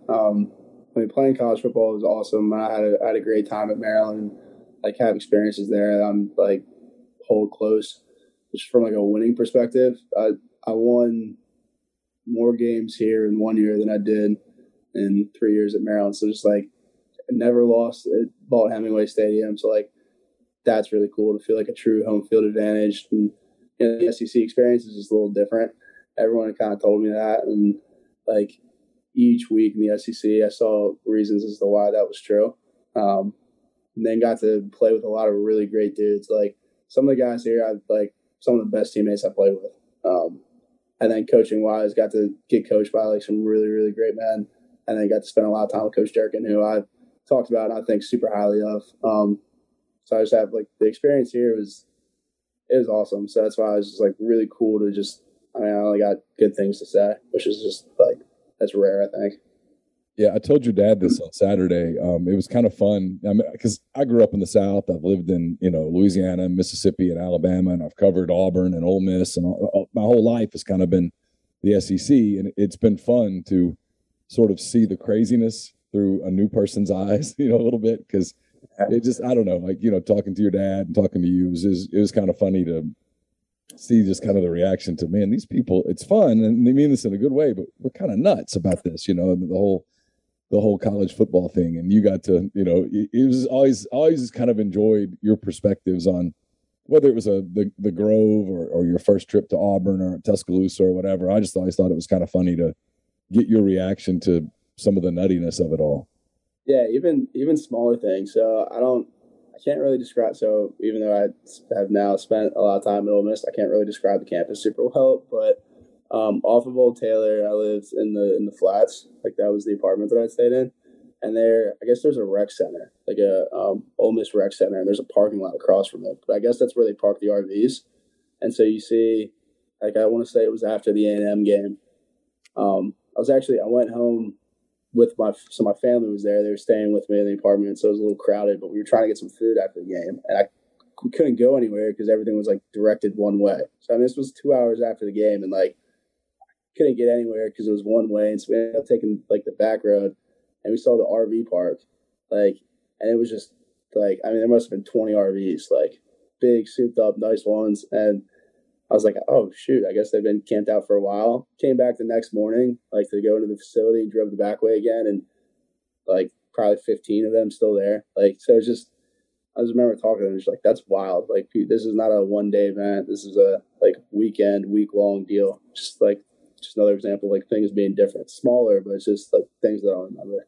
playing college football was awesome. I had a great time at Maryland. Like, have experiences there that I'm like hold close. Just from like a winning perspective, I won more games here in 1 year than I did in 3 years at Maryland. So just like I never lost at Vaught-Hemingway Stadium. So like that's really cool to feel like a true home field advantage. And the SEC experience is just a little different. Everyone kind of told me that, and like each week in the SEC, I saw reasons as to why that was true. And then got to play with a lot of really great dudes. Like some of the guys here, I like some of the best teammates I played with. And then coaching wise, got to get coached by like some really, really great men. And then got to spend a lot of time with Coach Durkin, who I've talked about and I think super highly of. So I just have like the experience here it was awesome. So that's why I was just like really cool to I only got good things to say, which is just like, that's rare, I think. Yeah, I told your dad this on Saturday. It was kind of fun because I grew up in the South. I've lived in Louisiana, Mississippi, and Alabama, and I've covered Auburn and Ole Miss, and my whole life has kind of been the SEC, and it's been fun to sort of see the craziness through a new person's eyes, a little bit, because it just, I don't know, like talking to your dad and talking to you it was kind of funny to see just kind of the reaction to, man, these people, it's fun and they mean this in a good way, but we're kind of nuts about this, the whole college football thing. And you got to, it was always kind of enjoyed your perspectives on whether it was the Grove or your first trip to Auburn or Tuscaloosa or whatever. I just always thought it was kind of funny to get your reaction to some of the nuttiness of it all. Yeah, even smaller things. So I can't really describe. So even though I have now spent a lot of time at Ole Miss, I can't really describe the campus super well. But off of Old Taylor, I lived in the flats. Like that was the apartment that I stayed in. And I guess there's a rec center, like a Ole Miss rec center, and there's a parking lot across from it. But I guess that's where they park the RVs. And so you see, like I want to say it was after the A&M game. I went home with my family was there. They were staying with me in the apartment, so it was a little crowded. But we were trying to get some food after the game, and we couldn't go anywhere because everything was like directed one way. So I mean, this was 2 hours after the game, and like couldn't get anywhere because it was one way. And so we ended up taking like the back road, and we saw the RV park, and it was just like, I mean, there must have been 20 RVs, like big, souped up, nice ones, and I was like, oh, shoot, I guess they've been camped out for a while. Came back the next morning, like to go into the facility and drove the back way again. And like probably 15 of them still there. Like, so it's just, I just remember talking to them, just like, that's wild. Like, this is not a one-day event. This is a like weekend, week-long deal. Just another example of like things being different, smaller, but it's just like things that I don't remember.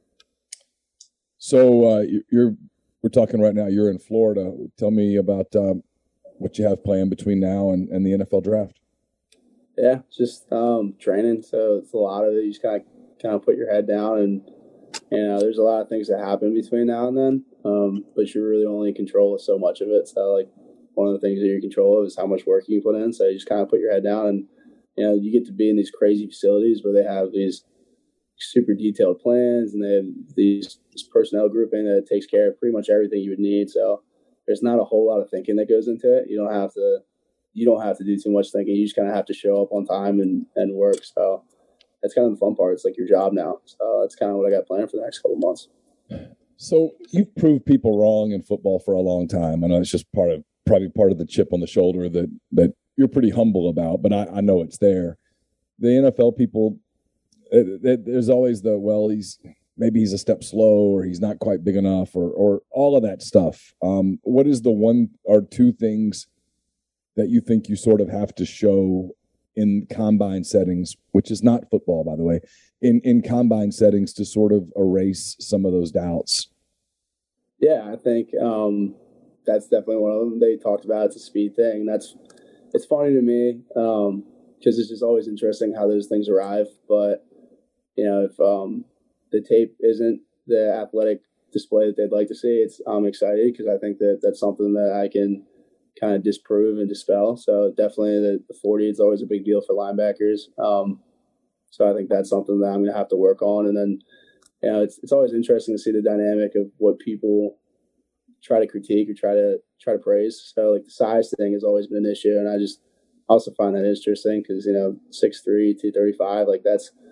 So we're talking right now. You're in Florida. Tell me about what you have planned between now and the NFL draft. Yeah, just training. So it's a lot of it. You just kind of put your head down, and there's a lot of things that happen between now and then. But you're really only in control of so much of it. So like one of the things that you're in control of is how much work you can put in. So you just kind of put your head down, and you get to be in these crazy facilities where they have these super detailed plans, and they have this personnel grouping that takes care of pretty much everything you would need. So there's not a whole lot of thinking that goes into it. You don't have to do too much thinking. You just kind of have to show up on time and work. So that's kind of the fun part. It's like your job now. So that's kind of what I got planned for the next couple of months. So you've proved people wrong in football for a long time. I know it's just probably part of the chip on the shoulder that you're pretty humble about, but I know it's there. The NFL people, there's always maybe he's a step slow, or he's not quite big enough, or all of that stuff. What is the one or two things that you think you sort of have to show in combine settings, which is not football, by the way, in combine settings to sort of erase some of those doubts? Yeah, I think that's definitely one of them. They talked about it's a speed thing. It's funny to me because it's just always interesting how those things arrive. But if the tape isn't the athletic display that they'd like to see, I'm excited because I think that's something that I can kind of disprove and dispel. So definitely the 40 is always a big deal for linebackers. So I think that's something that I'm going to have to work on. And then, it's always interesting to see the dynamic of what people try to critique or try to praise. So like the size thing has always been an issue. And I also find that interesting because, 6'3", 235, like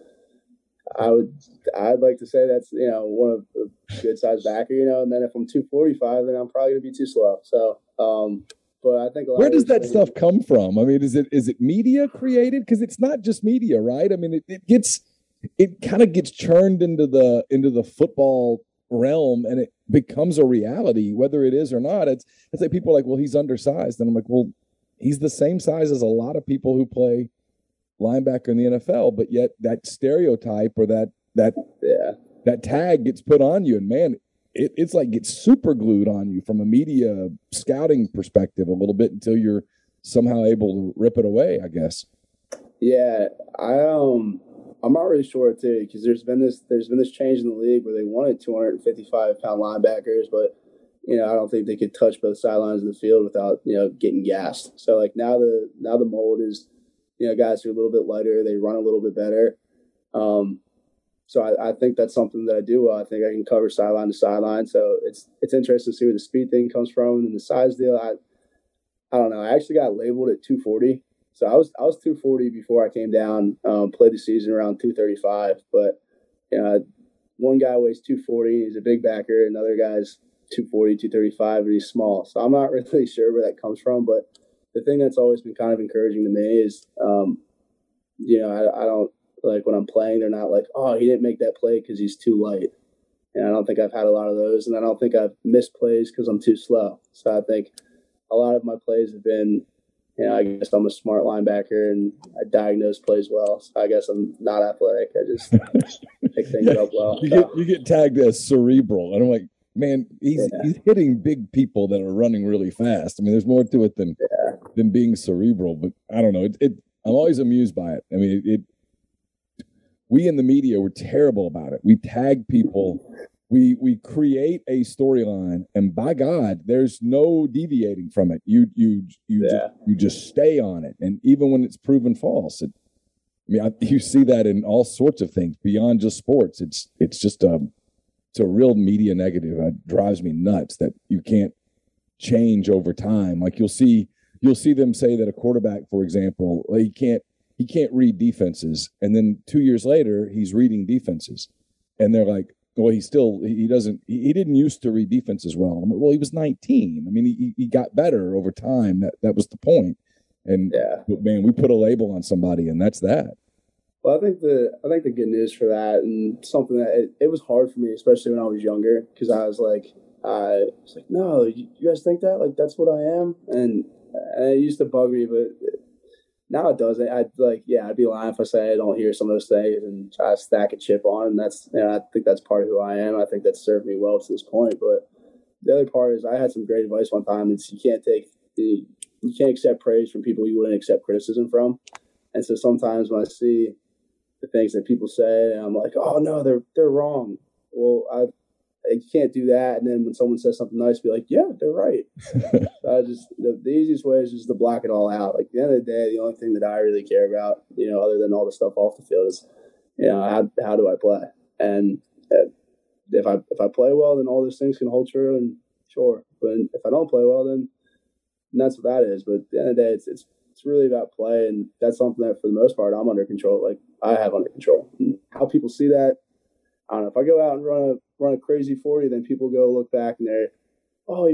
I'd like to say that's, one of a good size backer, and then if I'm 245, then I'm probably going to be too slow. So, but I think where does that stuff come from? I mean, is it media created? Because it's not just media, right? I mean, it kind of gets churned into the football realm, and it becomes a reality, whether it is or not. It's like people are like, well, he's undersized, and I'm like, well, he's the same size as a lot of people who play linebacker in the NFL, but yet that stereotype or that tag gets put on you, and man, it's like gets super glued on you from a media scouting perspective a little bit until you're somehow able to rip it away, I guess. Yeah, I'm not really sure too, because there's been this change in the league where they wanted 255-pound linebackers, but I don't think they could touch both sidelines of the field without getting gassed. So like now the mold is guys who are a little bit lighter, they run a little bit better. So I think that's something that I do well. I think I can cover sideline to sideline. So it's interesting to see where the speed thing comes from, and the size deal. I don't know. I actually got labeled at 240. So I was 240 before I came down. Played the season around 235. But one guy weighs 240. He's a big backer. Another guy's 240, 235, and he's small. So I'm not really sure where that comes from. But the thing that's always been kind of encouraging to me is, I don't. Like when I'm playing, they're not like, oh, he didn't make that play because he's too light. And I don't think I've had a lot of those. And I don't think I've missed plays because I'm too slow. So I think a lot of my plays have been, I guess I'm a smart linebacker and I diagnose plays well. So I guess I'm not athletic. I just pick things up well. You get tagged as cerebral. And I'm like, man, he's hitting big people that are running really fast. I mean, there's more to it than being cerebral. But I don't know. I'm always amused by it. I mean, we in the media were terrible about it. We tag people. We create a storyline, and by God, there's no deviating from it. You just stay on it, and even when it's proven false, you see that in all sorts of things beyond just sports. It's just it's a real media negative. It drives me nuts that you can't change over time. Like you'll see them say that a quarterback, for example, he can't read defenses. And then 2 years later, he's reading defenses. And they're like, well, he didn't used to read defenses well. I'm like, well, he was 19. I mean, he got better over time. That was the point. And man, we put a label on somebody, and that's that. Well, I think the good news for that, and something that it was hard for me, especially when I was younger, because I was like, I was like, no, you guys think that? Like, that's what I am? And it used to bug me, but now it doesn't. I'd be lying if I say I don't hear some of those things and try to stack a chip on. And that's, I think that's part of who I am. I think that's served me well to this point. But the other part is I had some great advice one time. It's you can't accept praise from people you wouldn't accept criticism from. And so sometimes when I see the things that people say, I'm like, oh no, they're wrong. Well, I can't do that. And then when someone says something nice, be like, yeah, they're right. So the easiest way is just to block it all out. Like at the end of the day, the only thing that I really care about, other than all the stuff off the field is, how do I play? And if I play well, then all those things can hold true, and sure. But if I don't play well, then that's what that is. But at the end of the day, it's really about play, and that's something that for the most part I'm under control. Like I have under control. And how people see that, I don't know. If I go out and run a crazy 40, then people go look back and they're, oh,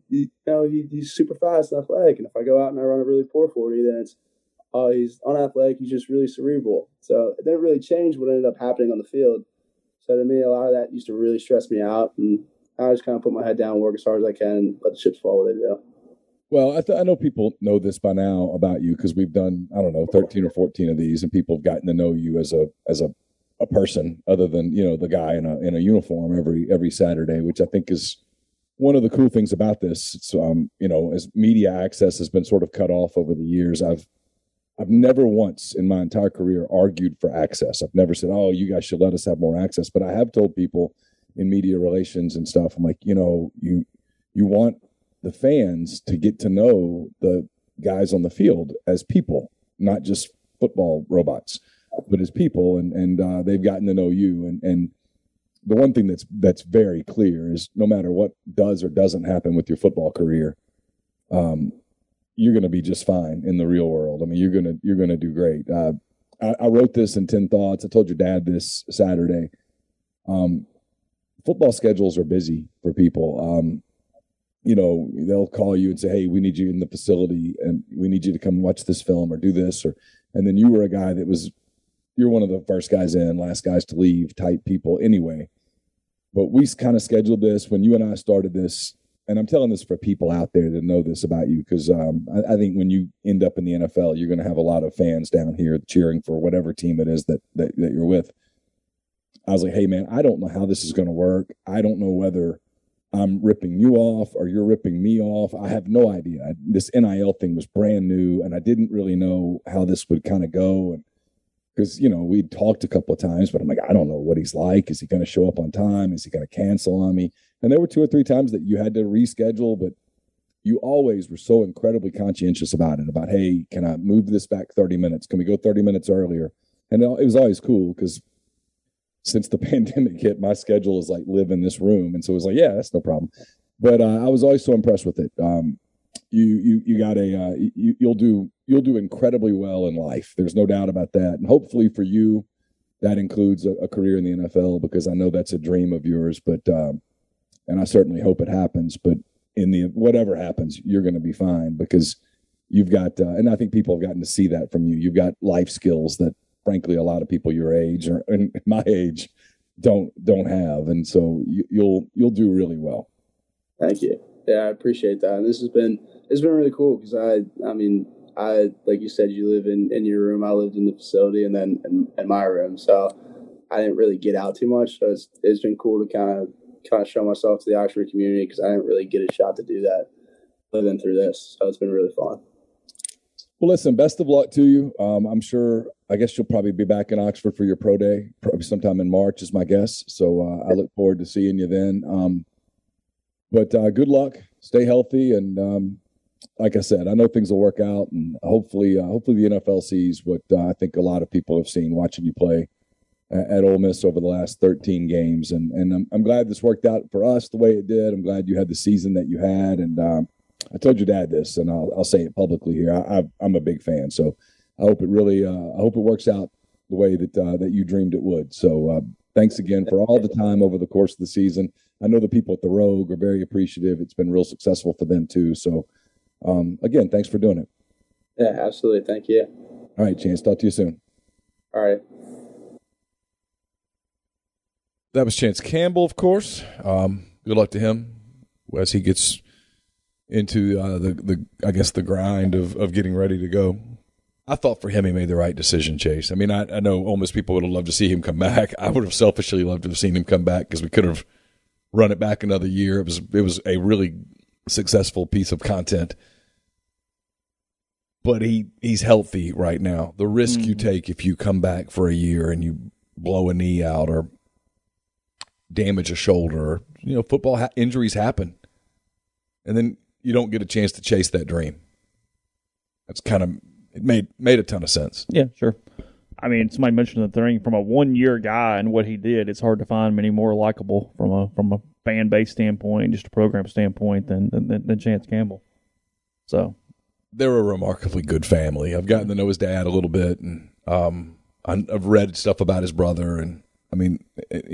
he's super fast and athletic. And if I go out and I run a really poor 40, then it's, oh, he's unathletic. He's just really cerebral. So it didn't really change what ended up happening on the field. So to me, a lot of that used to really stress me out. And I just kind of put my head down, work as hard as I can, and let the chips fall where they do. Well, I know people know this by now about you because we've done, 13 or 14 of these, and people have gotten to know you as a person other than, the guy in a uniform every Saturday, which I think is one of the cool things about this. It's, as media access has been sort of cut off over the years, I've never once in my entire career argued for access. I've never said, oh, you guys should let us have more access. But I have told people in media relations and stuff, I'm like, you want the fans to get to know the guys on the field as people, not just football robots, but as people. And they've gotten to know you. And the one thing that's very clear is no matter what does or doesn't happen with your football career, you're going to be just fine in the real world. I mean, you're going to do great. I wrote this in 10 Thoughts. I told your dad this Saturday. Football schedules are busy for people. They'll call you and say, hey, we need you in the facility and we need you to come watch this film or do this. And then you were a guy you're one of the first guys in, last guys to leave type people anyway. But we kind of scheduled this when you and I started this. And I'm telling this for people out there to know this about you, because I think when you end up in the NFL, you're going to have a lot of fans down here cheering for whatever team it is that you're with. I was like, hey, man, I don't know how this is going to work. I don't know whether I'm ripping you off or you're ripping me off. I have no idea. This NIL thing was brand new, and I didn't really know how this would kind of go. And because, we'd talked a couple of times, but I'm like, I don't know what he's like. Is he going to show up on time? Is he going to cancel on me? And there were 2 or 3 times that you had to reschedule, but you always were so incredibly conscientious about it, about, hey, can I move this back 30 minutes? Can we go 30 minutes earlier? And it was always cool because since the pandemic hit, my schedule is like live in this room. And so it was like, yeah, that's no problem. But I was always so impressed with it. You got you'll do incredibly well in life. There's no doubt about that. And hopefully for you, that includes a career in the NFL, because I know that's a dream of yours. But and I certainly hope it happens. But whatever happens, you're going to be fine, because you've got and I think people have gotten to see that from you. You've got life skills that, frankly, a lot of people your age or in my age don't have, and so you'll do really well. Thank you. Yeah, I appreciate that. And it's been really cool because I like you said, you live in your room. I lived in the facility and then in my room, so I didn't really get out too much. So it's been cool to kind of show myself to the Oxford community, because I didn't really get a shot to do that living through this. So it's been really fun. Well, listen, best of luck to you. I guess you'll probably be back in Oxford for your pro day, probably sometime in March is my guess. So I look forward to seeing you then. But good luck, stay healthy. And like I said, I know things will work out, and hopefully the NFL sees what I think a lot of people have seen watching you play at Ole Miss over the last 13 games. And I'm glad this worked out for us the way it did. I'm glad you had the season that you had. And I told your dad this, and I'll say it publicly here. I'm a big fan, so I hope it works out the way that you dreamed it would. So thanks again for all the time over the course of the season. I know the people at the Rogue are very appreciative. It's been real successful for them too. So again, thanks for doing it. Yeah, absolutely. Thank you. All right, Chance. Talk to you soon. All right. That was Chance Campbell, of course. Good luck to him. as he gets into the grind of getting ready to go. I thought for him he made the right decision, Chase. I mean, I know Ole Miss people would have loved to see him come back. I would have selfishly loved to have seen him come back because we could have run it back another year. It was a really successful piece of content. But he's healthy right now. The risk you take if you come back for a year and you blow a knee out or damage a shoulder, football injuries happen. And then you don't get a chance to chase that dream. That's kind of – it made a ton of sense. Yeah, sure. I mean, somebody mentioned the thing from a 1-year guy and what he did. It's hard to find many more likable from a fan base standpoint, just a program standpoint, than Chance Campbell. So they're a remarkably good family. I've gotten to know his dad a little bit, and I've read stuff about his brother, and I mean,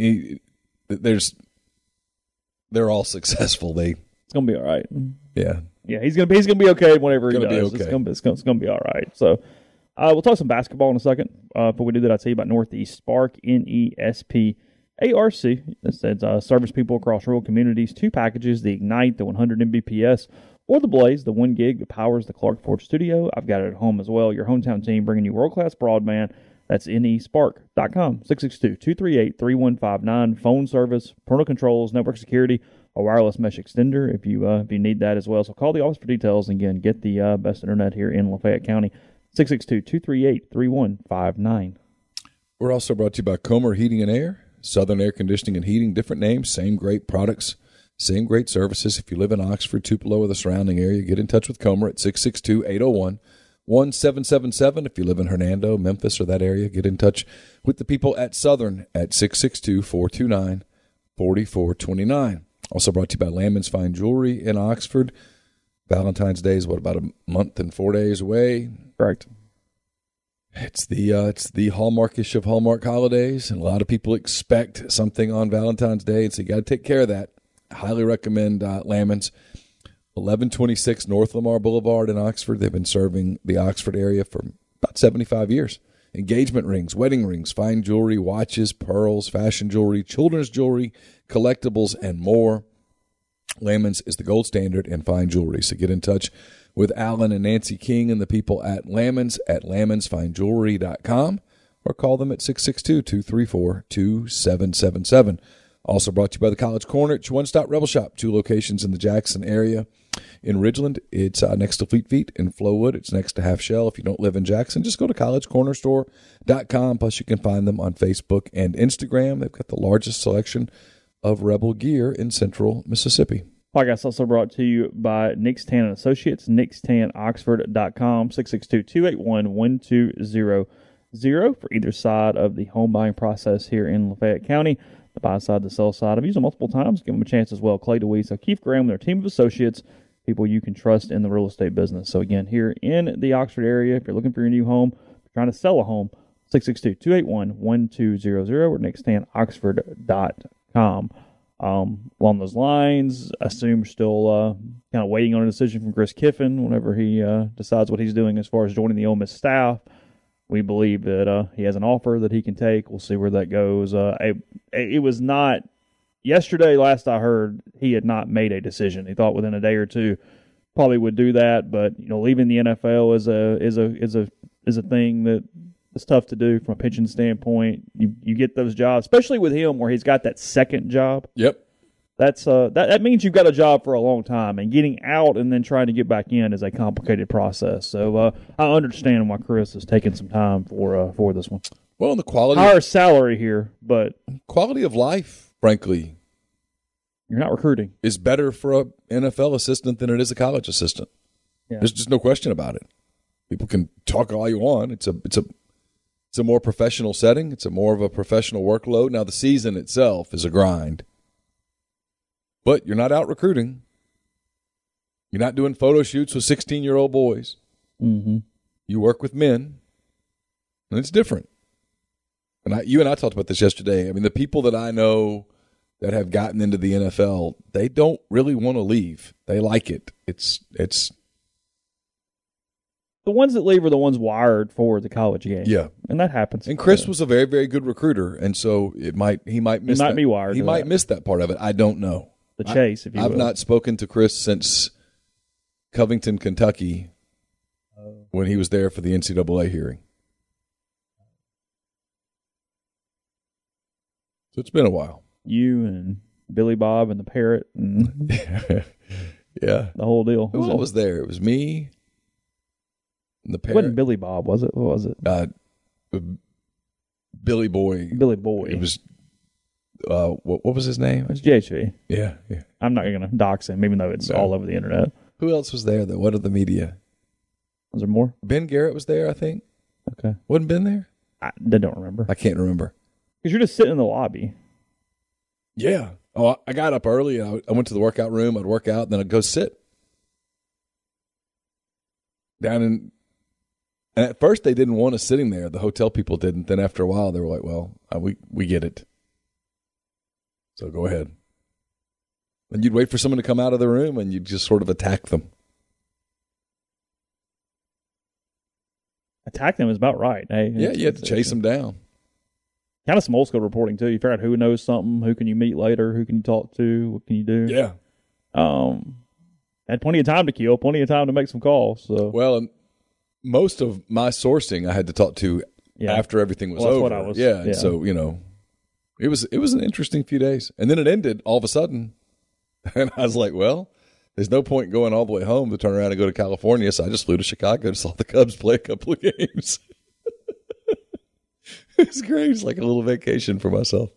they're all successful. It's gonna be all right. Yeah. Yeah, he's gonna be okay whenever he does. Be okay. It's gonna be all right. So we'll talk some basketball in a second. Before we do that, I'll tell you about Northeast Spark, NESP ARC. It says service people across rural communities. 2 packages: the Ignite, the 100 Mbps, or the Blaze, the 1 gig that powers the Clark Ford studio. I've got it at home as well. Your hometown team bringing you world-class broadband. That's nespark.com. 662-238-3159. Phone service, parental controls, network security, a wireless mesh extender if you need that as well. So call the office for details and, again, get the best internet here in Lafayette County. 662-238-3159. We're also brought to you by Comer Heating and Air, Southern Air Conditioning and Heating. Different names, same great products, same great services. If you live in Oxford, Tupelo, or the surrounding area, get in touch with Comer at 662-801-1777. If you live in Hernando, Memphis, or that area, get in touch with the people at Southern at 662-429-4429. Also brought to you by Lamons Fine Jewelry in Oxford. Valentine's Day is, about a month and 4 days away? Correct. It's the hallmarkish of Hallmark holidays, and a lot of people expect something on Valentine's Day, and so you got to take care of that. I highly recommend Lamons. 1126 North Lamar Boulevard in Oxford. They've been serving the Oxford area for about 75 years. Engagement rings, wedding rings, fine jewelry, watches, pearls, fashion jewelry, children's jewelry, collectibles, and more. Lamons is the gold standard in fine jewelry. So get in touch with Alan and Nancy King and the people at Lamons at lamonsfinejewelry.com or call them at 662-234-2777. Also brought to you by the College Corner. It's your one-stop Rebel Shop. 2 locations in the Jackson area. In Ridgeland, it's next to Fleet Feet. In Flowood, it's next to Half Shell. If you don't live in Jackson, just go to collegecornerstore.com. Plus, you can find them on Facebook and Instagram. They've got the largest selection of Rebel gear in central Mississippi. Podcast also brought to you by Nick's Tan & Associates, nickstanoxford.com, 662-281-1200 for either side of the home buying process here in Lafayette County. The buy side, the sell side. I've used them multiple times. Give them a chance as well. Clay DeWeese, Keith Graham, their team of associates, people you can trust in the real estate business. So, again, here in the Oxford area, if you're looking for your new home, trying to sell a home, 662-281-1200 or nickstanoxford.com. Along those lines, I assume we're still kind of waiting on a decision from Chris Kiffin whenever he decides what he's doing as far as joining the Ole Miss staff. We believe that he has an offer that he can take. We'll see where that goes. It was not yesterday. Last I heard, he had not made a decision. He thought within a day or two probably would do that. But leaving the NFL is a thing that is tough to do from a pitching standpoint. You get those jobs, especially with him, where he's got that second job. Yep. That's that means you've got a job for a long time, and getting out and then trying to get back in is a complicated process. So I understand why Chris is taking some time for this one. Well, and the quality higher salary here, but quality of life, frankly, you're not recruiting, is better for an NFL assistant than it is a college assistant. Yeah. There's just no question about it. People can talk all you want. It's a more professional setting. It's a more of a professional workload. Now the season itself is a grind. But you're not out recruiting. You're not doing photo shoots with 16-year-old boys. Mm-hmm. You work with men, and it's different. And you and I talked about this yesterday. I mean, the people that I know that have gotten into the NFL, they don't really want to leave. They like it. It's the ones that leave are the ones wired for the college game. Yeah, and that happens. And Chris was a very, very good recruiter, and so he might miss. He might be wired. He might miss that part of it. I don't know. the chase, if you will. I've not spoken to Chris since Covington, Kentucky, when he was there for the NCAA hearing. So it's been a while. You and Billy Bob and the parrot and yeah, the whole deal. Who else was there? It was me and the It parrot. wasn't Billy Bob, was it? What was it? Billy Boy. Billy Boy. It was, what was his name? It's GHV. Yeah. I'm not going to dox him, even though it's all over the internet. Who else was there, though? What of the media? Was there more? Ben Garrett was there, I think. Okay. Wasn't Ben there? I don't remember. I can't remember. Because you're just sitting in the lobby. Yeah. Oh, I got up early. I went to the workout room. I'd work out, and then I'd go sit down in. And at first, they didn't want us sitting there. The hotel people didn't. Then after a while, they were like, "Well, we get it. So go ahead." And you'd wait for someone to come out of the room, and you'd just sort of attack them. Attack them is about right. Hey, Yeah, you had to chase them down. Kind of some old school reporting too. You figure out who knows something, who can you meet later, who can you talk to, what can you do. Yeah. Had plenty of time to kill, plenty of time to make some calls. So well, and most of my sourcing I had to talk to after everything was over. What I was, and so it was an interesting few days, and then it ended all of a sudden, and I was like, well, there's no point going all the way home to turn around and go to California, so I just flew to Chicago and saw the Cubs play a couple of games. It's great. It's like a little vacation for myself.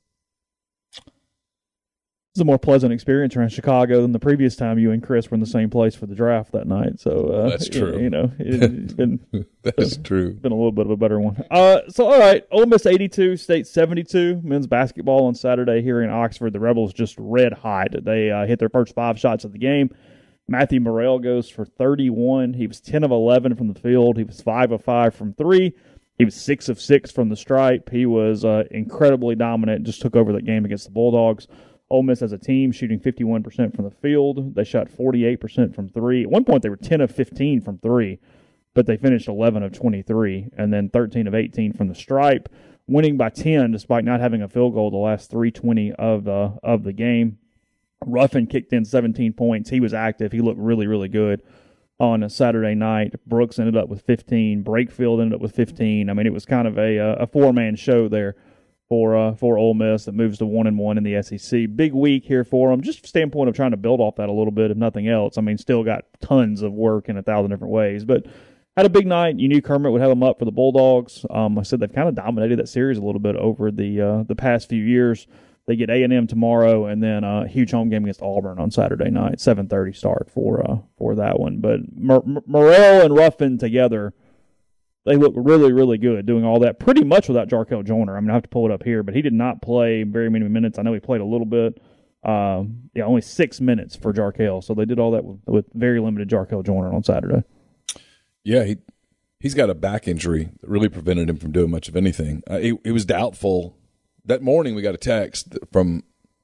It's a more pleasant experience around Chicago than the previous time you and Chris were in the same place for the draft that night. So that's true. It's been that's true. Been a little bit of a better one. So all right, Ole Miss 82, State 72. Men's basketball on Saturday here in Oxford. The Rebels just red hot. They hit their first 5 shots of the game. Matthew Morrell goes for 31. He was 10 of 11 from the field. He was 5 of 5 from 3. He was 6 of 6 from the stripe. He was incredibly dominant. Just took over that game against the Bulldogs. Ole Miss as a team shooting 51% from the field. They shot 48% from 3. At one point, they were 10 of 15 from 3, but they finished 11 of 23, and then 13 of 18 from the stripe, winning by 10 despite not having a field goal the last 3:20 of the game. Ruffin kicked in 17 points. He was active. He looked really, really good on a Saturday night. Brooks ended up with 15. Brakefield ended up with 15. I mean, it was kind of a 4-man show there for Ole Miss that moves to 1-1 in the SEC. Big week here for them, just from the standpoint of trying to build off that a little bit, if nothing else. I mean, still got tons of work in 1,000 different ways, but had a big night. You knew Kermit would have them up for the Bulldogs. I said they've kind of dominated that series a little bit over the past few years. They get A&M tomorrow, and then a huge home game against Auburn on Saturday night, 7:30 start for that one. But Morrell and Ruffin together, they look really, really good doing all that, pretty much without Jarkel Joyner. I mean, I have to pull it up here, but he did not play very many minutes. I know he played a little bit. Only 6 minutes for Jarkel, so they did all that with very limited Jarkel Joyner on Saturday. Yeah, he's got a back injury that really prevented him from doing much of anything. He was doubtful. That morning we got a text from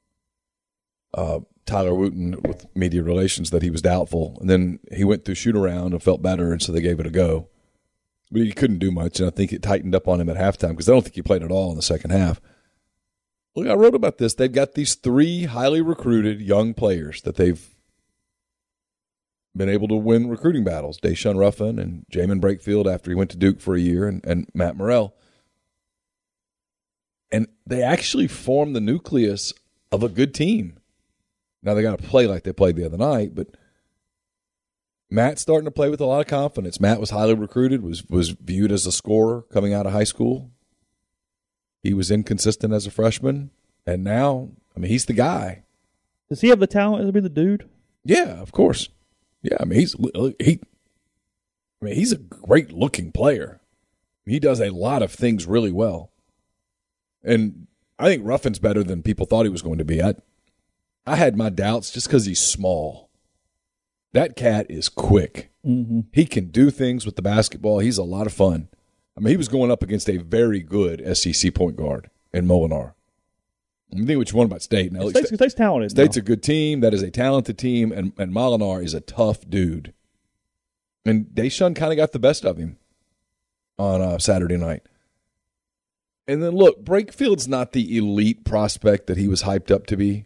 Tyler Wooten with media relations that he was doubtful, and then he went through shoot-around and felt better, and so they gave it a go. But he couldn't do much, and I think it tightened up on him at halftime because I don't think he played at all in the second half. Look, I wrote about this. They've got these 3 highly recruited young players that they've been able to win recruiting battles. Deshaun Ruffin and Jamin Brakefield after he went to Duke for a year, and Matt Morrell. And they actually form the nucleus of a good team. Now they got to play like they played the other night, but Matt's starting to play with a lot of confidence. Matt was highly recruited, was viewed as a scorer coming out of high school. He was inconsistent as a freshman, and now, I mean, he's the guy. Does he have the talent to be the dude? Yeah, of course. Yeah, I mean, he's a great-looking player. He does a lot of things really well. And I think Ruffin's better than people thought he was going to be. I had my doubts just because he's small. That cat is quick. Mm-hmm. He can do things with the basketball. He's a lot of fun. I mean, he was going up against a very good SEC point guard in Molinar. I think what you want about State. Now, State's talented. State's a good team. That is a talented team, and Molinar is a tough dude. And Deshaun kind of got the best of him on Saturday night. And then, look, Brakefield's not the elite prospect that he was hyped up to be.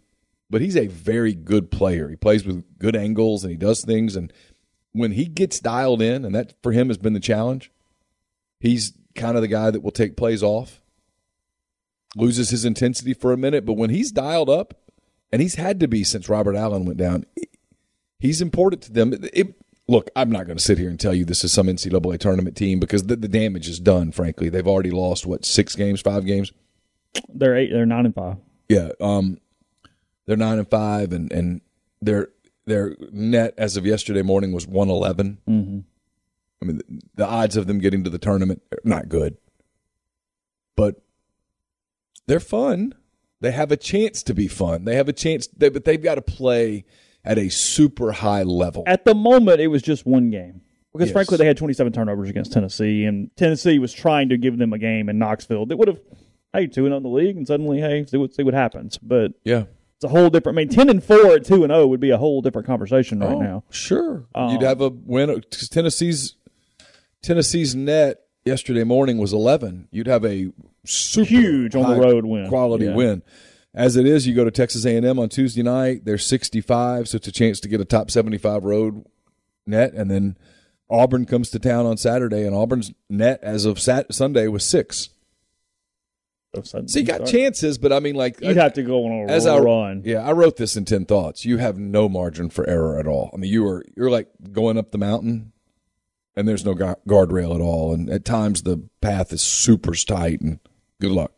but he's a very good player. He plays with good angles and he does things. And when he gets dialed in, and that for him has been the challenge, he's kind of the guy that will take plays off, loses his intensity for a minute. But when he's dialed up, and he's had to be since Robert Allen went down, he's important to them. Look, I'm not going to sit here and tell you this is some NCAA tournament team because the damage is done, frankly. They've already lost, 6 games, 5 games? They're 9-5. Yeah, they're 9-5, and their net as of yesterday morning was 111. Mm-hmm. I mean, the odds of them getting to the tournament are not good, but they're fun. They have a chance to be fun. They have a chance, but they've got to play at a super high level. At the moment, it was just one game. Because, Yes. frankly, they had 27 turnovers against Tennessee, and Tennessee was trying to give them a game in Knoxville that would have, 2-0 in the league, and suddenly, see what happens. But Yeah. it's a whole different. 10-4 at 2-0 would be a whole different conversation right now. Sure. You'd have a win. Tennessee's net yesterday morning was 11. You'd have a super Huge on the high road win. quality Yeah. win. As it is, you go to Texas A&M on Tuesday night. They're 65, so it's a chance to get a top 75 road net. And then Auburn comes to town on Saturday, and Auburn's net as of Sunday was 6. So you got chances, but I mean, like You'd have to go on a run. Yeah, I wrote this in 10 thoughts. You have no margin for error at all. I mean, you're like going up the mountain, and there's no guardrail at all. And at times the path is super tight, and good luck.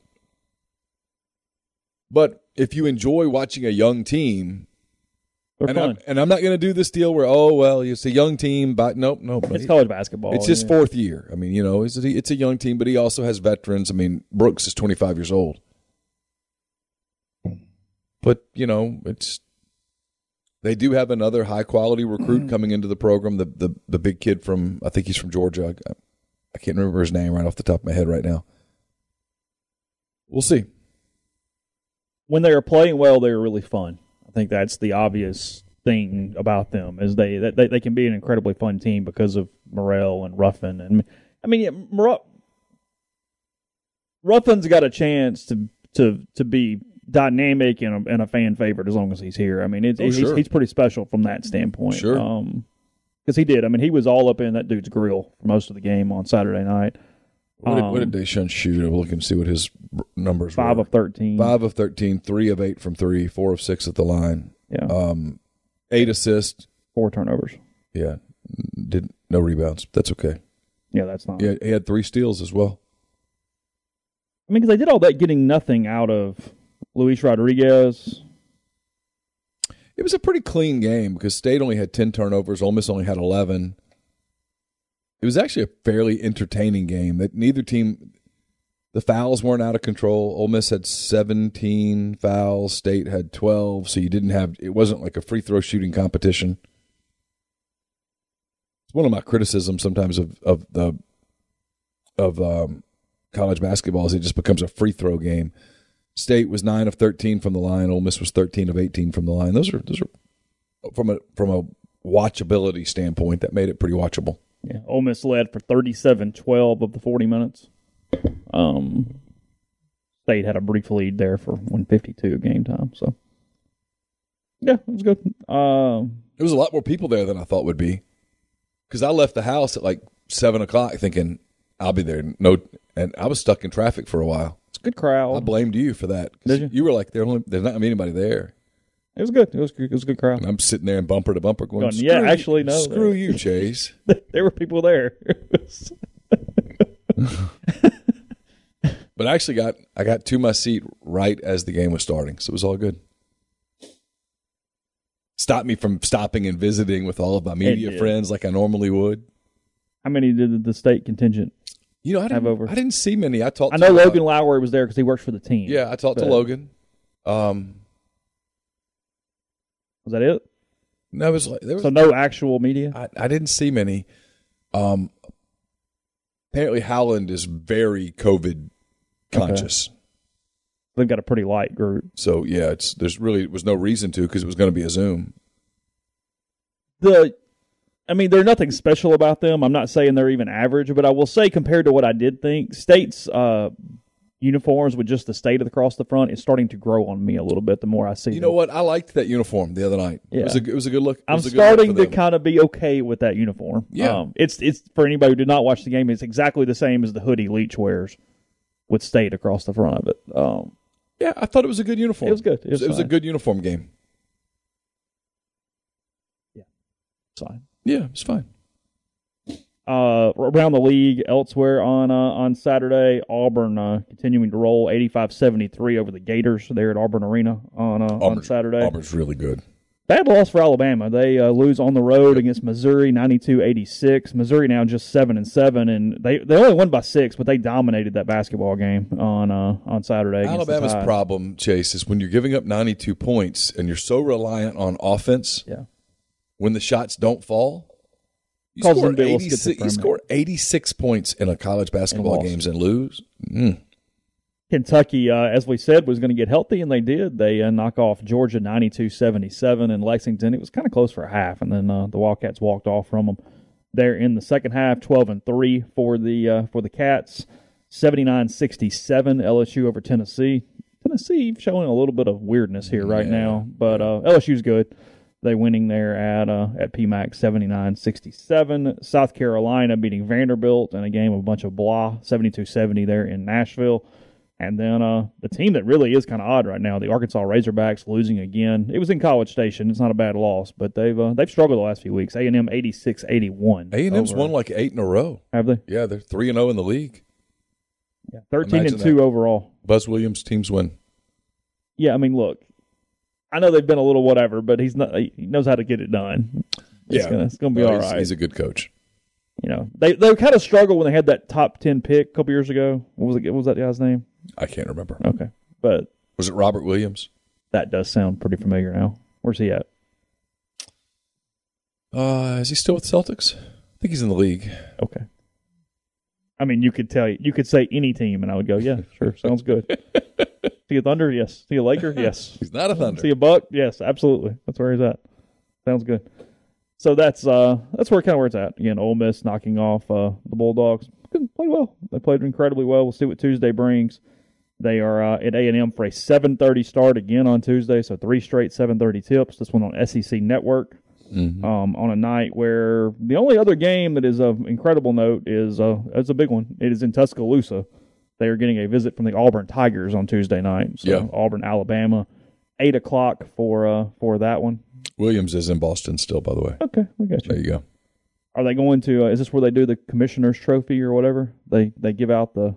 But if you enjoy watching a young team, They're fun. I'm not going to do this deal where, it's a young team, but nope. It's college basketball. It's his 4th year. I mean, it's a young team, but he also has veterans. I mean, Brooks is 25 years old. But, they do have another high-quality recruit coming into the program, the big kid I think he's from Georgia. I can't remember his name right off the top of my head right now. We'll see. When they are playing well, they are really fun. I think that's the obvious thing about them is they can be an incredibly fun team because of Morrell and Ruffin. And I mean, Ruffin's got a chance to be dynamic and a fan favorite as long as he's here. I mean, he's pretty special from that standpoint. Sure. Because he did. I mean, he was all up in that dude's grill for most of the game on Saturday night. What did Deshaun shoot? I'm looking to see what his numbers were. 5 of 13. 5 of 13, 3 of 8 from 3, 4 of 6 at the line. Yeah. 8 assists. 4 turnovers. Yeah. Did no rebounds. That's okay. Yeah, that's not. Yeah, he had 3 steals as well. I mean, because they did all that getting nothing out of Luis Rodriguez. It was a pretty clean game because State only had 10 turnovers. Ole Miss only had 11. It was actually a fairly entertaining game. That neither team, the fouls weren't out of control. Ole Miss had 17 fouls. State had 12. So it wasn't like a free throw shooting competition. It's one of my criticisms sometimes of college basketball is it just becomes a free throw game. State was 9 of 13 from the line. Ole Miss was 13 of 18 from the line. Those are from a watchability standpoint that made it pretty watchable. Yeah, Ole Miss led for 37-12 of the 40 minutes. State had a brief lead there for 1:52 game time. So, yeah, it was good. There was a lot more people there than I thought would be because I left the house at like 7 o'clock thinking I'll be there. No, and I was stuck in traffic for a while. It's a good crowd. I blamed you for that. Did you? You were like, there's not going to be anybody there. It was good. It was a good crowd. And I'm sitting there in bumper to bumper going, no. Screw you, Chase. There were people there. But I got to my seat right as the game was starting, so it was all good. Stopped me from stopping and visiting with all of my media friends like I normally would. How many did the state contingent have over? I didn't see many. I know Logan Lowry was there because he works for the team. Yeah, I talked to Logan. Was that it? No, it was like so no actual media. I didn't see many. Apparently, Howland is very COVID conscious. Okay. They've got a pretty light group. So yeah, was no reason to because it was going to be a Zoom. There's nothing special about them. I'm not saying they're even average, but I will say compared to what I did think, State's uniforms with just the state across the front is starting to grow on me a little bit the more I see You them. know what? I liked that uniform the other night. Yeah. It was a good look. I'm starting to kind of be okay with that uniform. Yeah. It's for anybody who did not watch the game, it's exactly the same as the hoodie Leach wears with state across the front of it. Yeah, I thought it was a good uniform. It was good. It was a good uniform game. Yeah. It's fine. Yeah, it's fine. Around the league elsewhere on Saturday, Auburn continuing to roll 85-73 over the Gators there at Auburn Arena on Saturday. Auburn's really good. Bad loss for Alabama. They lose on the road against Missouri 92-86. Missouri now just 7-7, and they only won by 6, but they dominated that basketball game on Saturday. Alabama's problem, Chase, is when you're giving up 92 points and you're so reliant on offense. Yeah. When the shots don't fall. You score 86 points in a college basketball games and lose. Kentucky, as we said, was going to get healthy, and they did. They knock off Georgia 92-77 in Lexington. It was kind of close for a half, and then the Wildcats walked off from them there in the second half. 12-3 for the Cats. 79-67 LSU over Tennessee. Tennessee showing a little bit of weirdness here now, but LSU's good. They winning there at PMAC 79-67. South Carolina beating Vanderbilt in a game of a bunch of blah, 72-70 there in Nashville. And then the team that really is kind of odd right now, the Arkansas Razorbacks, losing again. It was in College Station. It's not a bad loss, but they've struggled the last few weeks. A&M 86-81. A&M's won like 8 in a row. Have they? Yeah, they're 3-0 in the league. Yeah, 13-2 overall. Buzz Williams' teams win. Yeah, I mean, look. I know they've been a little whatever, but he knows how to get it done. It's gonna be all right. He's a good coach. You know, they kind of struggled when they had that top 10 pick a couple years ago. What was that guy's name? I can't remember. Okay, but was it Robert Williams? That does sound pretty familiar now. Where's he at? Is he still with Celtics? I think he's in the league. Okay. I mean, you could say any team, and I would go, yeah, sure, sounds good. See a Thunder? Yes. See a Laker? Yes. He's not a Thunder. See a Buck? Yes, absolutely. That's where he's at. Sounds good. So that's where it's at. Again, Ole Miss knocking off the Bulldogs. Played well. They played incredibly well. We'll see what Tuesday brings. They are at A&M for a 7:30 start again on Tuesday, so 3 straight 7:30 tips. This one on SEC Network. On a night where the only other game that is of incredible note is it's a big one. It is in Tuscaloosa. They are getting a visit from the Auburn Tigers on Tuesday night. So Auburn, Alabama, 8 o'clock for that one. Williams is in Boston still, by the way. Okay, I got you. There you go. Are they going to? Is this where they do the Commissioner's Trophy or whatever? They give out the.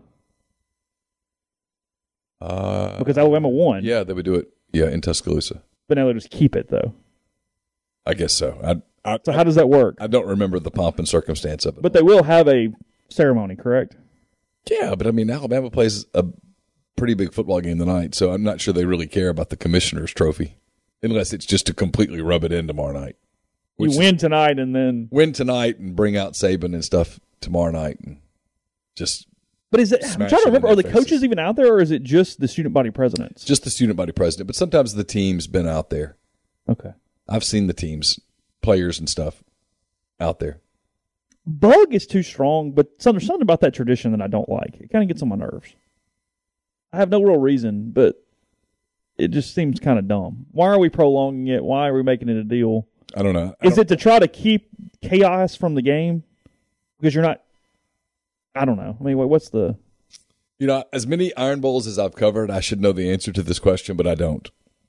Because Alabama won. Yeah, they would do it. Yeah, in Tuscaloosa. But now they just keep it though. I guess so. So how does that work? I don't remember the pomp and circumstance of it. But they will have a ceremony, correct? Yeah, but I mean, Alabama plays a pretty big football game tonight, so I'm not sure they really care about the Commissioner's Trophy, unless it's just to completely rub it in tomorrow night. You win tonight and then win tonight and bring out Saban and stuff tomorrow night and just. But is it? I'm trying to remember. Are the coaches even out there, or is it just the student body presidents? Just the student body president, but sometimes the team's been out there. Okay. I've seen the teams, players and stuff out there. Bug is too strong, but there's something about that tradition that I don't like. It kind of gets on my nerves. I have no real reason, but it just seems kind of dumb. Why are we prolonging it? Why are we making it a deal? I don't know. Is it to try to keep chaos from the game? Because you're not... I don't know. I mean, what's the... You know, as many Iron Bowls as I've covered, I should know the answer to this question, but I don't.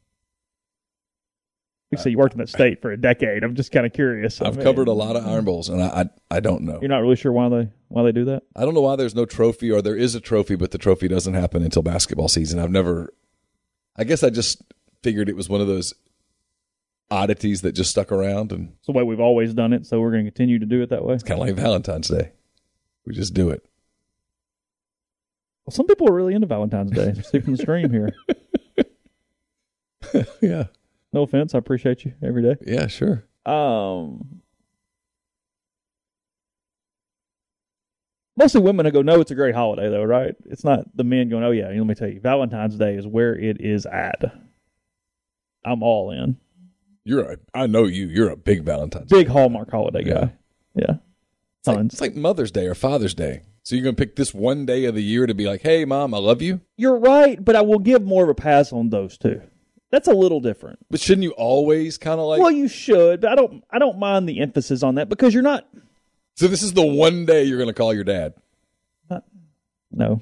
So you worked in that state for a decade. I'm just kind of curious. I've covered a lot of Iron Bowls, and I don't know. You're not really sure why they do that? I don't know why there's no trophy, or there is a trophy, but the trophy doesn't happen until basketball season. I guess I just figured it was one of those oddities that just stuck around. And it's the way we've always done it, so we're going to continue to do it that way. It's kind of like Valentine's Day. We just do it. Well, some people are really into Valentine's Day. See from the stream here. Yeah. No offense, I appreciate you every day. Yeah, sure. Mostly women go, no, it's a great holiday, though, right? It's not the men going, oh, yeah, let me tell you, Valentine's Day is where it is at. I'm all in. I know you. You're a big Valentine's Big Hallmark holiday guy. Yeah. It's like Mother's Day or Father's Day. So you're going to pick this one day of the year to be like, hey, Mom, I love you? You're right, but I will give more of a pass on those two. That's a little different. But shouldn't you always kind of like... Well, you should, but I don't mind the emphasis on that because you're not... So this is the one day you're going to call your dad? No.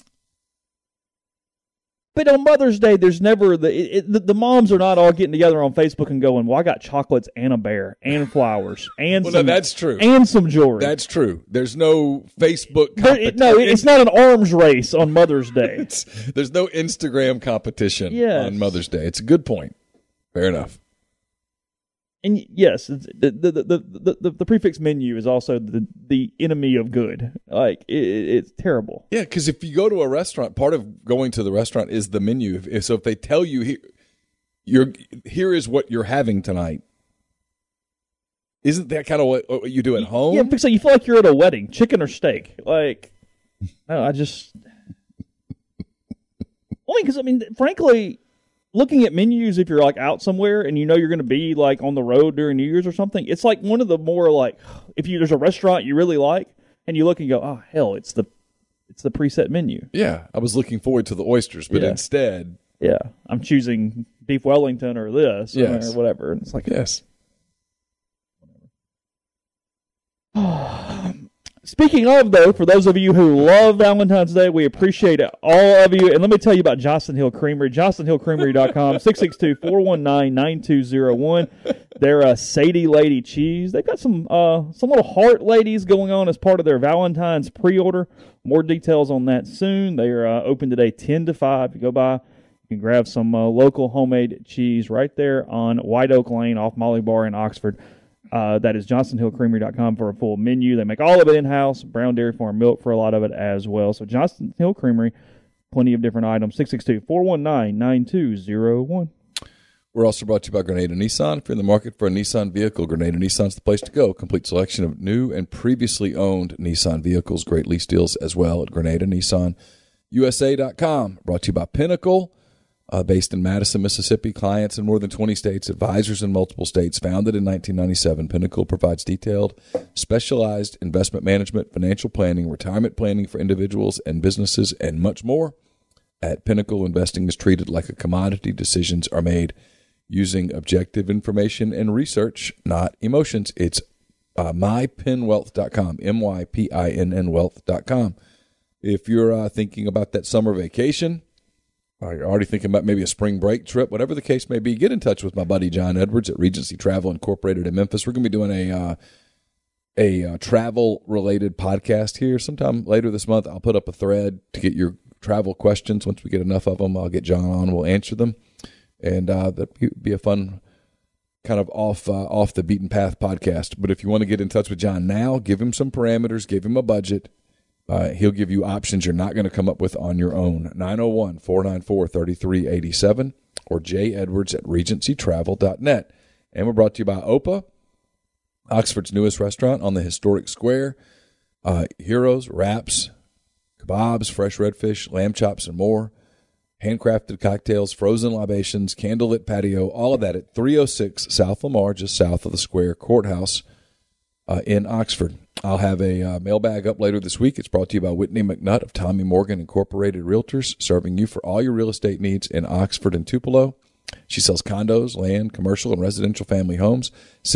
But on Mother's Day, there's never the moms are not all getting together on Facebook and going, well, I got chocolates and a bear and flowers and well, no, that's true. And some jewelry. That's true. There's no Facebook competition. No, it's not an arms race on Mother's Day. There's no Instagram competition on Mother's Day. It's a good point. Fair enough. And yes, the prefix menu is also the enemy of good. Like it's terrible. Yeah, because if you go to a restaurant, part of going to the restaurant is the menu. So if they tell you here is what you're having tonight, isn't that kind of what you do at home? Yeah, because you feel like you're at a wedding, chicken or steak. Like, no, I just only because frankly. Looking at menus, if you're like out somewhere and you know you're going to be like on the road during New Year's or something, it's like one of the more like if there's a restaurant you really like and you look and go, oh hell, it's the preset menu. Yeah, I was looking forward to the oysters, but instead, I'm choosing beef Wellington or this or whatever. And it's like yes. Speaking of, though, for those of you who love Valentine's Day, we appreciate all of you. And let me tell you about Johnson Hill Creamery, johnsonhillcreamery.com, 662-419-9201. They're Sadie Lady Cheese. They've got some little heart ladies going on as part of their Valentine's pre-order. More details on that soon. They are open today 10 to 5. You go by, you can grab some local homemade cheese right there on White Oak Lane off Molly Bar in Oxford. That is johnsonhillcreamery.com for a full menu. They make all of it in-house, brown dairy farm milk for a lot of it as well. So Johnson Hill Creamery, plenty of different items, 662-419-9201. We're also brought to you by Grenada Nissan. If you're in the market for a Nissan vehicle, Grenada Nissan's the place to go. Complete selection of new and previously owned Nissan vehicles. Great lease deals as well at Grenada Nissan USA.com. Brought to you by Pinnacle. Based in Madison, Mississippi, clients in more than 20 states, advisors in multiple states. Founded in 1997, Pinnacle provides detailed, specialized investment management, financial planning, retirement planning for individuals and businesses, and much more. At Pinnacle, investing is treated like a commodity. Decisions are made using objective information and research, not emotions. It's mypinwealth.com, MYPINN wealth.com. If you're thinking about that summer vacation, or you're already thinking about maybe a spring break trip, whatever the case may be, get in touch with my buddy John Edwards at Regency Travel Incorporated in Memphis. We're going to be doing a travel-related podcast here sometime later this month. I'll put up a thread to get your travel questions. Once we get enough of them, I'll get John on. We'll answer them. And that'd be a fun kind of off the beaten path podcast. But if you want to get in touch with John now, give him some parameters, give him a budget. He'll give you options you're not going to come up with on your own. 901-494-3387 or jedwards at regencytravel.net. And we're brought to you by Opa, Oxford's newest restaurant on the historic square. Heroes, wraps, kebabs, fresh redfish, lamb chops, and more. Handcrafted cocktails, frozen libations, candlelit patio, all of that at 306 South Lamar, just south of the Square Courthouse in Oxford. I'll have a mailbag up later this week. It's brought to you by Whitney McNutt of Tommy Morgan Incorporated Realtors, serving you for all your real estate needs in Oxford and Tupelo. She sells condos, land, commercial, and residential family homes.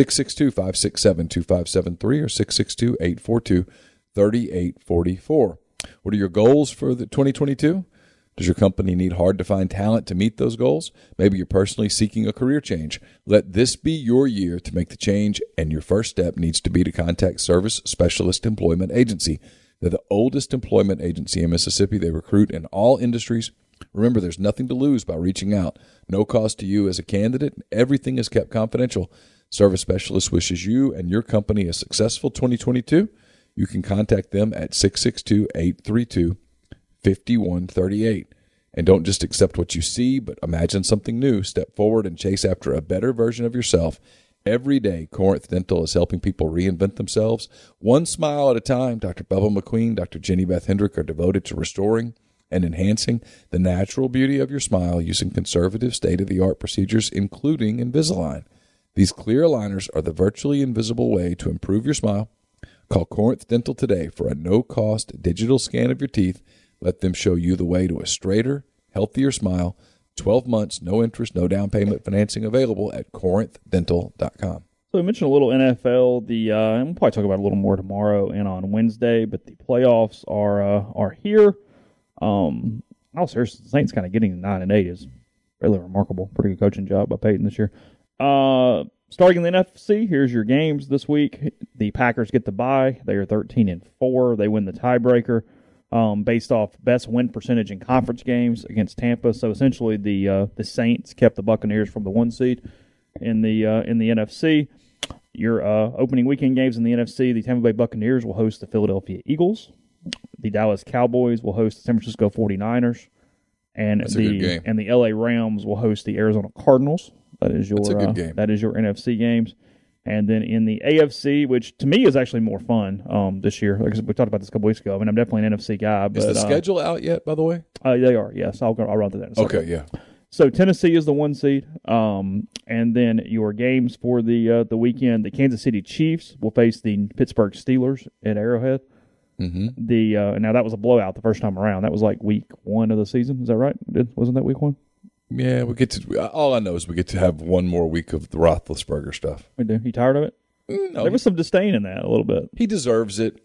662-567-2573 or 662-842-3844. What are your goals for the 2022? Does your company need hard-to-find talent to meet those goals? Maybe you're personally seeking a career change. Let this be your year to make the change, and your first step needs to be to contact Service Specialist Employment Agency. They're the oldest employment agency in Mississippi. They recruit in all industries. Remember, there's nothing to lose by reaching out. No cost to you as a candidate. Everything is kept confidential. Service Specialist wishes you and your company a successful 2022. You can contact them at 662-832-5138. And don't just accept what you see, but imagine something new. Step forward and chase after a better version of yourself. Every day, Corinth Dental is helping people reinvent themselves. One smile at a time. Dr. Bubba McQueen, Dr. Jenny Beth Hendrick are devoted to restoring and enhancing the natural beauty of your smile using conservative state-of-the-art procedures, including Invisalign. These clear aligners are the virtually invisible way to improve your smile Call Corinth Dental today for a no-cost digital scan of your teeth. Let them show you the way to a straighter, healthier smile. 12 months, no interest, no down payment financing available at corinthdental.com. So we mentioned a little NFL. And we'll probably talk about it a little more tomorrow and on Wednesday, but the playoffs are here. I'll seriously, the Saints kind of getting to 9-8 is really remarkable. Pretty good coaching job by Peyton this year. Starting in the NFC, here's your games this week. The Packers get the bye. They are 13-4. They win the tiebreaker based off best win percentage in conference games against Tampa. So essentially, the Saints kept the Buccaneers from the 1 seed in the NFC. Your opening weekend games in the NFC: the Tampa Bay Buccaneers will host the Philadelphia Eagles. The Dallas Cowboys will host the San Francisco 49ers. And That's a good game. And the LA Rams will host the Arizona Cardinals. That's a good game. That is your NFC games. And then in the AFC, which to me is actually more fun this year. Like we talked about this a couple weeks ago. I mean, I'm definitely an NFC guy. But, is the schedule out yet, by the way? They are, yes. I'll run through that in a second. Okay, yeah. So Tennessee is the 1 seed. And then your games for the weekend, the Kansas City Chiefs will face the Pittsburgh Steelers at Arrowhead. Mm-hmm. Now that was a blowout the first time around. That was like week 1 of the season. Is that right? Wasn't that week 1? Yeah, we get to. All I know is we get to have one more week of the Roethlisberger stuff. We do. You tired of it? No, there was some disdain in that a little bit. He deserves it.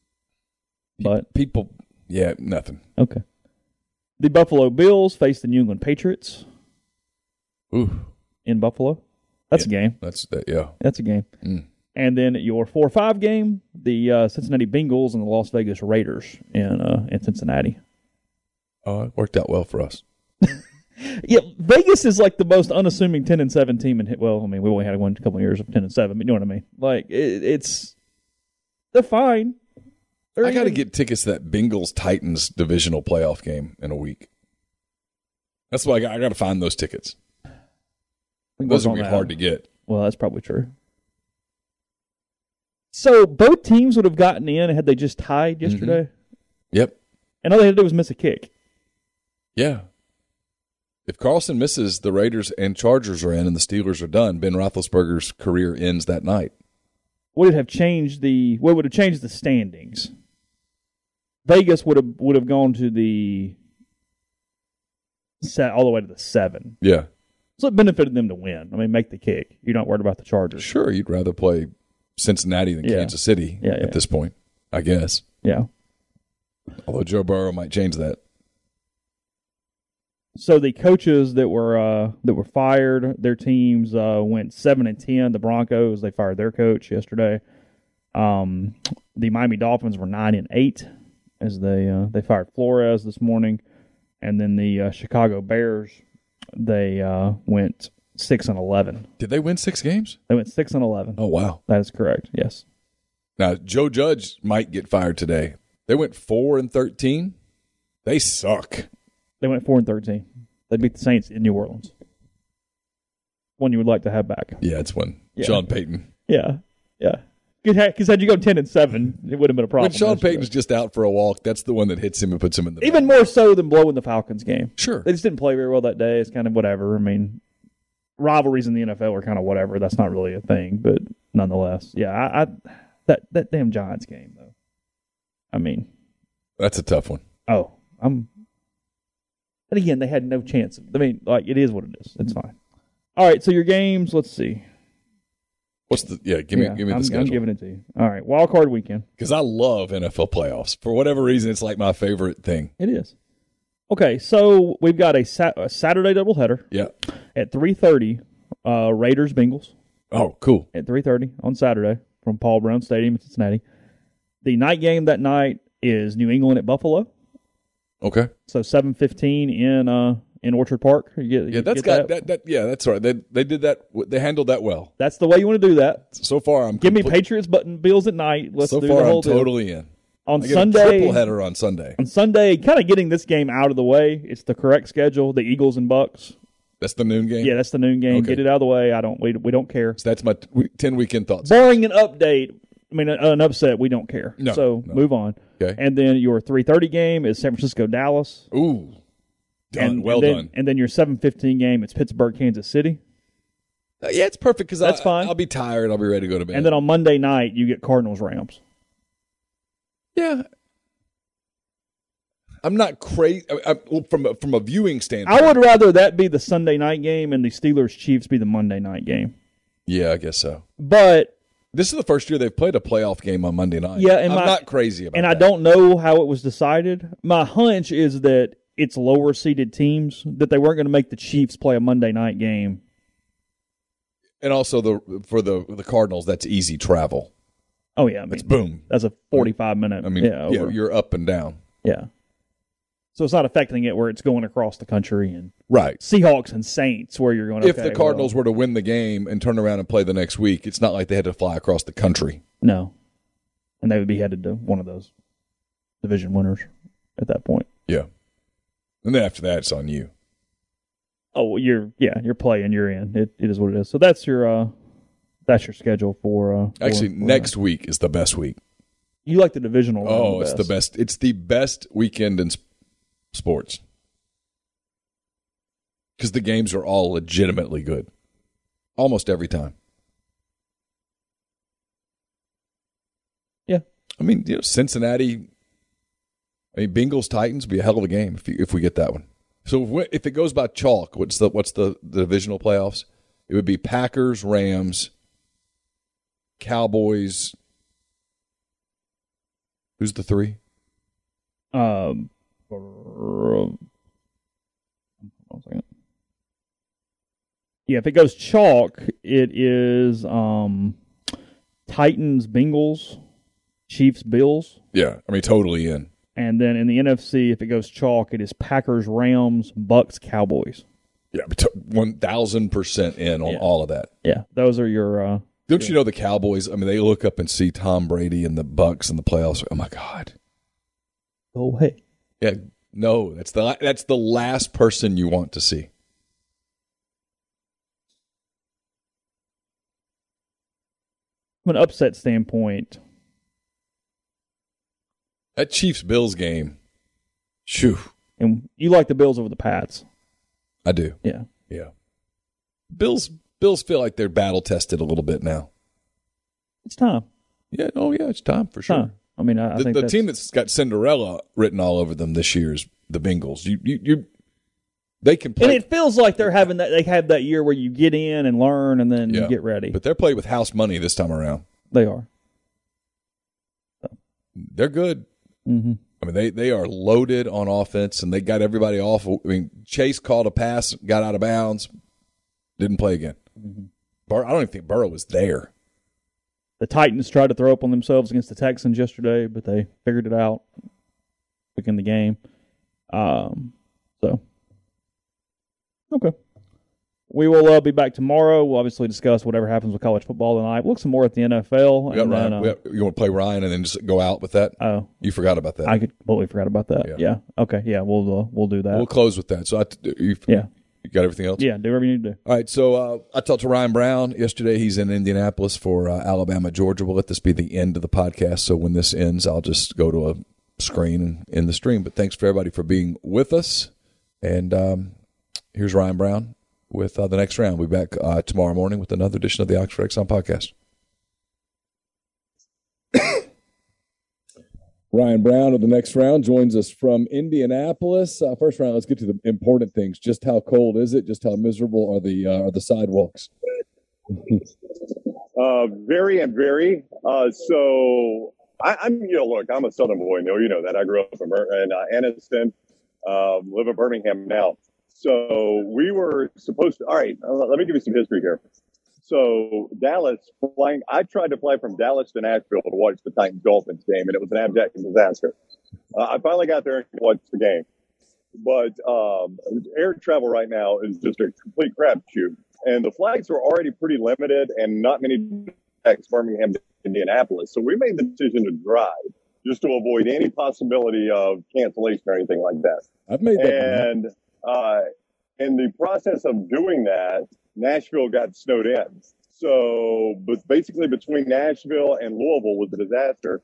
But people, nothing. Okay. The Buffalo Bills face the New England Patriots. Ooh, in Buffalo. That's a game. That's a game. And then your 4-5 game, the Cincinnati Bengals and the Las Vegas Raiders in Cincinnati. Oh, it worked out well for us. Yeah, Vegas is like the most unassuming 10-7 team in. Well, I mean, we only had a couple of years of 10-7, but you know what I mean. Like they're fine. I got to get tickets to that Bengals Titans divisional playoff game in a week. That's why I got to find those tickets. Those will be hard to get. Well, that's probably true. So both teams would have gotten in had they just tied yesterday. Mm-hmm. Yep. And all they had to do was miss a kick. Yeah. If Carlson misses, the Raiders and Chargers are in and the Steelers are done. Ben Roethlisberger's career ends that night. Would it have changed what would have changed the standings? Vegas would have gone to the all the way to the 7. Yeah. So it benefited them to win. I mean, make the kick. You're not worried about the Chargers. Sure, you'd rather play Cincinnati than Kansas City at this point, I guess. Yeah. Although Joe Burrow might change that. So the coaches that were fired, their teams went 7-10. The Broncos, they fired their coach yesterday. The Miami Dolphins were 9-8 as they fired Flores this morning, and then the Chicago Bears, they went 6-11. Did they win 6 games? They went 6-11. Oh wow, that is correct. Yes. Now Joe Judge might get fired today. They went 4-13. They suck. They went 4-13. They beat the Saints in New Orleans. One you would like to have back. Yeah, it's one. Yeah. Sean Payton. Yeah. Because had you go 10-7, it would have been a problem. When Sean Payton's just out for a walk, that's the one that hits him and puts him in the even more so than blowing the Falcons game. Sure. They just didn't play very well that day. It's kind of whatever. I mean, rivalries in the NFL are kind of whatever. That's not really a thing, but nonetheless. Yeah, that damn Giants game, though. I mean. That's a tough one. Oh, But again, they had no chance. I mean, like, it is what it is. It's fine. All right, so your games, let's see. What's the give me the schedule. I'm giving it to you. All right, wild card weekend. Because I love NFL playoffs. For whatever reason, it's like my favorite thing. It is. Okay, so we've got a Saturday doubleheader. Yeah. At 3:30, Raiders Bengals. Oh, cool. At 3:30 on Saturday from Paul Brown Stadium in Cincinnati. The night game that night is New England at Buffalo. Okay. So 7:15 in Orchard Park. That's right. They did that. They handled that well. That's the way you want to do that. So far, give me Patriots button Bills at night. Let's do the whole I'm totally in. On Sunday, triple header on Sunday. On Sunday, kind of getting this game out of the way. It's the correct schedule. The Eagles and Bucks. That's the noon game. Yeah, that's the noon game. Okay. Get it out of the way. We don't care. So that's my 10 weekend thoughts. Barring an update. I mean, an upset, we don't care. No. Move on. Okay. And then your 3:30 game is San Francisco Dallas. Ooh, done. Done. And then your 7:15 game, it's Pittsburgh Kansas City. Yeah, it's perfect because that's fine. I'll be tired. I'll be ready to go to bed. And then on Monday night, you get Cardinals Rams. Yeah. I'm not crazy from a viewing standpoint. I would rather that be the Sunday night game and the Steelers-Chiefs be the Monday night game. Yeah, I guess so. But this is the first year they've played a playoff game on Monday night. Yeah, and I'm not crazy about that. And I don't know how it was decided. My hunch is that it's lower-seeded teams, that they weren't going to make the Chiefs play a Monday night game. And also for the Cardinals, that's easy travel. Oh, yeah. It's boom. That's a 45-minute. I mean, you're up and down. Yeah. So it's not affecting it where it's going across the country and right. Seahawks and Saints where you're going. If the Cardinals were to win the game and turn around and play the next week, it's not like they had to fly across the country. No, and they would be headed to one of those division winners at that point. Yeah, and then after that, it's on you. Oh, you're playing, you're in. It is what it is. So that's your schedule for. Actually, next week is the best week. You like the divisional? Oh, it's the best. It's the best weekend in sports because the games are all legitimately good almost every time. Yeah, I mean, Cincinnati. I mean, Bengals Titans would be a hell of a game if we get that one. So if it goes by chalk, what's the divisional playoffs? It would be Packers, Rams, Cowboys. Who's the three? Yeah, if it goes chalk, it is Titans, Bengals, Chiefs, Bills. Yeah, I mean, totally in. And then in the NFC, if it goes chalk, it is Packers, Rams, Bucks, Cowboys. Yeah, 1,000% in on all of that. Yeah, those are your. Don't you know the Cowboys? I mean, they look up and see Tom Brady and the Bucks in the playoffs. Oh my God! Oh hey. Yeah, no, that's the last person you want to see. From an upset standpoint, that Chiefs-Bills game, shoo. And you like the Bills over the Pats. I do. Yeah. Yeah. Bills feel like they're battle-tested a little bit now. It's time. Yeah. Oh, yeah, it's time for sure. Time. I mean, I think the team that's got Cinderella written all over them this year is the Bengals. They can play. And it feels like they're having that. They have that year where you get in and learn, and then you get ready. But they're playing with house money this time around. They are. So. They're good. Mm-hmm. I mean, they are loaded on offense, and they got everybody off. I mean, Chase called a pass, got out of bounds, didn't play again. Mm-hmm. I don't even think Burrow was there. The Titans tried to throw up on themselves against the Texans yesterday, but they figured it out, in the game. So, okay. We will be back tomorrow. We'll obviously discuss whatever happens with college football tonight. We'll look some more at the NFL. You want to play Ryan and then just go out with that? Oh, you forgot about that. I completely forgot about that. Yeah. Okay. Yeah. We'll do that. We'll close with that. So you got everything else? Yeah. Do whatever you need to do. All right. So I talked to Ryan Brown yesterday. He's in Indianapolis for Alabama, Georgia. We'll let this be the end of the podcast. So when this ends, I'll just go to a screen and end the stream. But thanks for everybody for being with us. And here's Ryan Brown with the next round. We'll be back tomorrow morning with another edition of the Oxford Exxon Podcast. Ryan Brown of the next round joins us from Indianapolis. First round, let's get to the important things. Just how cold is it? Just how miserable are the sidewalks? Very and very. So I'm look, I'm a Southern boy. You know that. I grew up in Anniston, live in Birmingham now. So we were supposed to. All right, let me give you some history here. So Dallas flying. I tried to fly from Dallas to Nashville to watch the Titans Dolphins game, and it was an abject disaster. I finally got there and watched the game, but air travel right now is just a complete crapshoot, and the flights are already pretty limited, and not many connects Birmingham to Indianapolis. So we made the decision to drive just to avoid any possibility of cancellation or anything like that. I've made that. And in the process of doing that, Nashville got snowed in. So, but basically between Nashville and Louisville was a disaster.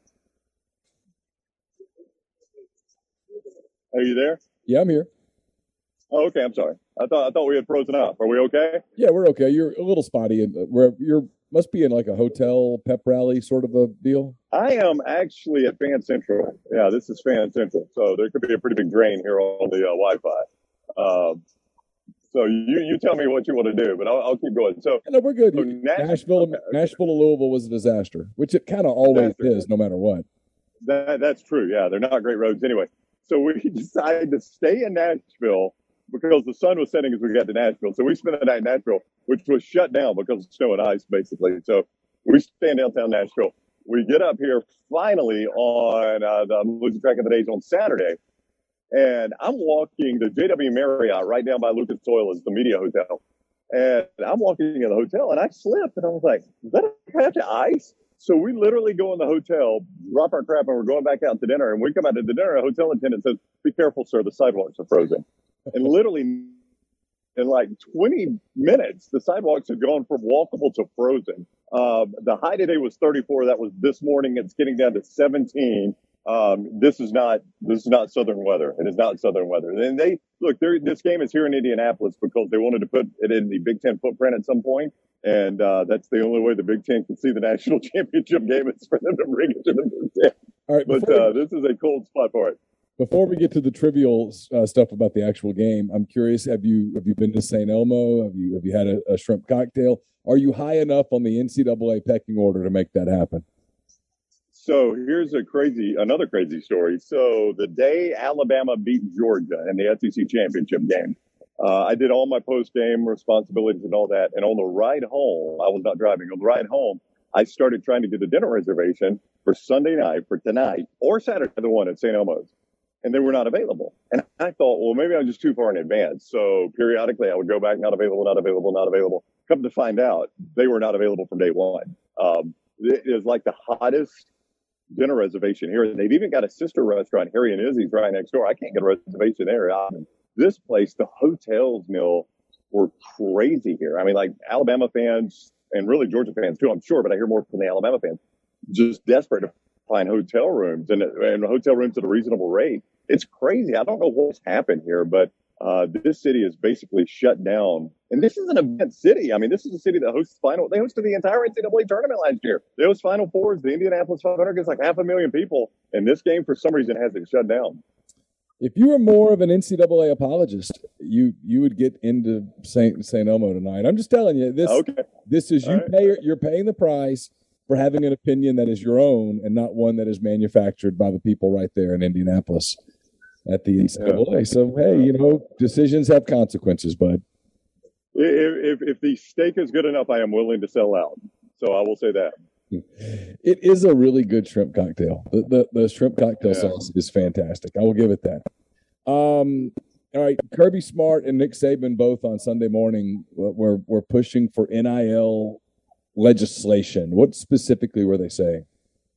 Are you there? Yeah, I'm here. Oh, okay. I'm sorry. I thought we had frozen up. Are we okay? Yeah, we're okay. You're a little spotty, and must be in like a hotel pep rally sort of a deal. I am actually at Fan Central. Yeah, this is Fan Central. So there could be a pretty big drain here on the Wi-Fi. So you tell me what you want to do, but I'll keep going. So no, we're good. So Nashville to Louisville was a disaster, which it kind of always is, no matter what. That's true. Yeah, they're not great roads anyway. So we decided to stay in Nashville because the sun was setting as we got to Nashville. So we spent the night in Nashville, which was shut down because of snow and ice, basically. So we stay in downtown Nashville. We get up here finally on I'm losing track of the days on Saturday. And I'm walking the JW Marriott right down by Lucas Oil is the media hotel. And I'm walking in the hotel and I slipped and I was like, is that a patch of ice? So we literally go in the hotel, drop our crap, and we're going back out to dinner. And we come out to the dinner, a hotel attendant says, "Be careful, sir, the sidewalks are frozen." And literally in like 20 minutes, the sidewalks have gone from walkable to frozen. The high today was 34. That was this morning. It's getting down to 17. This is not southern weather. It is not southern weather. And this game is here in Indianapolis because they wanted to put it in the Big Ten footprint at some point. And that's the only way the Big Ten can see the national championship game is for them to bring it to the Big Ten. All right, but this is a cold spot for it. Before we get to the trivial stuff about the actual game, I'm curious: have you been to St. Elmo? Have you had a shrimp cocktail? Are you high enough on the NCAA pecking order to make that happen? So here's another crazy story. So the day Alabama beat Georgia in the SEC championship game, I did all my post-game responsibilities and all that. And on the ride home, I was not driving. On the ride home, I started trying to get a dinner reservation for Sunday night, for tonight, or Saturday, the one at St. Elmo's. And they were not available. And I thought, well, maybe I'm just too far in advance. So periodically I would go back, not available, not available, not available. Come to find out, they were not available from day one. It is like the hottest dinner reservation here. They've even got a sister restaurant, Harry and Izzy's, right next door. I can't get a reservation there. This place, the hotels, Neil, were crazy here. I mean, like Alabama fans and really Georgia fans too, I'm sure, but I hear more from the Alabama fans, just desperate to find hotel rooms and hotel rooms at a reasonable rate. It's crazy. I don't know what's happened here, but this city is basically shut down. And this is an event city. I mean, this is a city that they hosted the entire NCAA tournament last year. They host Final Fours. The Indianapolis 500 gets like 500,000 people. And this game, for some reason, has it shut down. If you were more of an NCAA apologist, you would get into St. Elmo tonight. I'm just telling you, this is you're paying the price for having an opinion that is your own and not one that is manufactured by the people right there in Indianapolis at the NCAA. Yeah. So, hey, decisions have consequences, bud. If the steak is good enough, I am willing to sell out. So I will say that. It is a really good shrimp cocktail. The shrimp cocktail sauce is fantastic. I will give it that. All right, Kirby Smart and Nick Saban both on Sunday morning were pushing for NIL legislation. What specifically were they saying?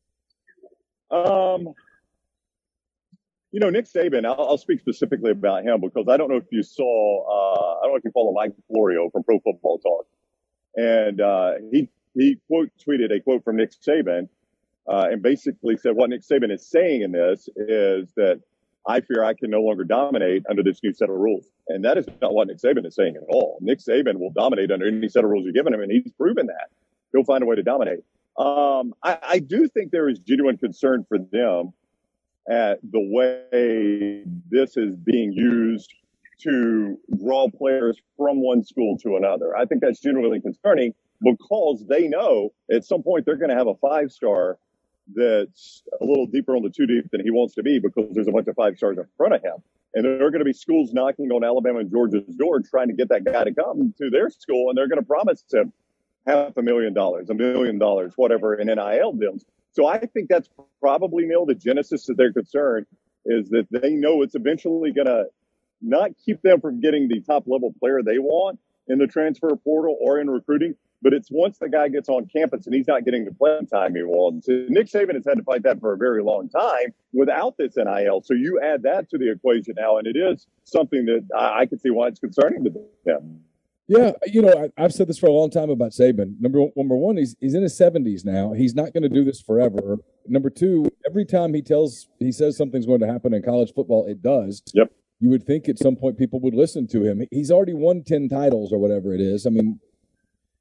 Nick Saban, I'll speak specifically about him because I don't know if you saw, I don't know if you follow Mike Florio from Pro Football Talk. And he tweeted a quote from Nick Saban and basically said what Nick Saban is saying in this is that I fear I can no longer dominate under this new set of rules. And that is not what Nick Saban is saying at all. Nick Saban will dominate under any set of rules you're giving him, and he's proven that. He'll find a way to dominate. I do think there is genuine concern for them at the way this is being used to draw players from one school to another. I think that's genuinely concerning because they know at some point they're going to have a 5-star that's a little deeper on the 2 deep than he wants to be because there's a bunch of 5-stars in front of him. And there are going to be schools knocking on Alabama and Georgia's door trying to get that guy to come to their school, and they're going to promise him $500,000, $1 million, whatever, in NIL deals. So I think that's probably, Neil, the genesis of their concern is that they know it's eventually going to not keep them from getting the top-level player they want in the transfer portal or in recruiting, but it's once the guy gets on campus and he's not getting the playing time he wants. Nick Saban has had to fight that for a very long time without this NIL. So you add that to the equation now, and it is something that I can see why it's concerning to them. Yeah, I've said this for a long time about Saban. Number one, he's in his 70s now. He's not going to do this forever. Number two, every time he says something's going to happen in college football, it does. Yep. You would think at some point people would listen to him. He's already won 10 titles or whatever it is. I mean,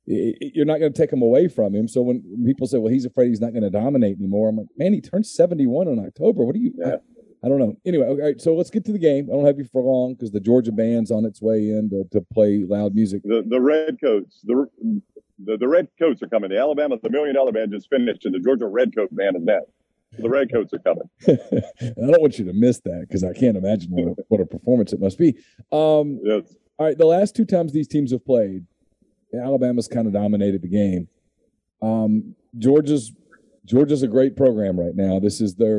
you're not going to take him away from him. So when people say, well, he's afraid he's not going to dominate anymore, I'm like, man, he turned 71 in October. What do you I don't know. Anyway, all right, so let's get to the game. I don't have you for long because the Georgia band's on its way in to play loud music. The Redcoats, the Redcoats are coming. The Alabama, the $1 Million Band just finished, and the Georgia Redcoat Band is next. The Redcoats are coming. I don't want you to miss that because I can't imagine what a performance it must be. Yes. All right, the last two times these teams have played, Alabama's kind of dominated the game. Georgia's a great program right now. This is their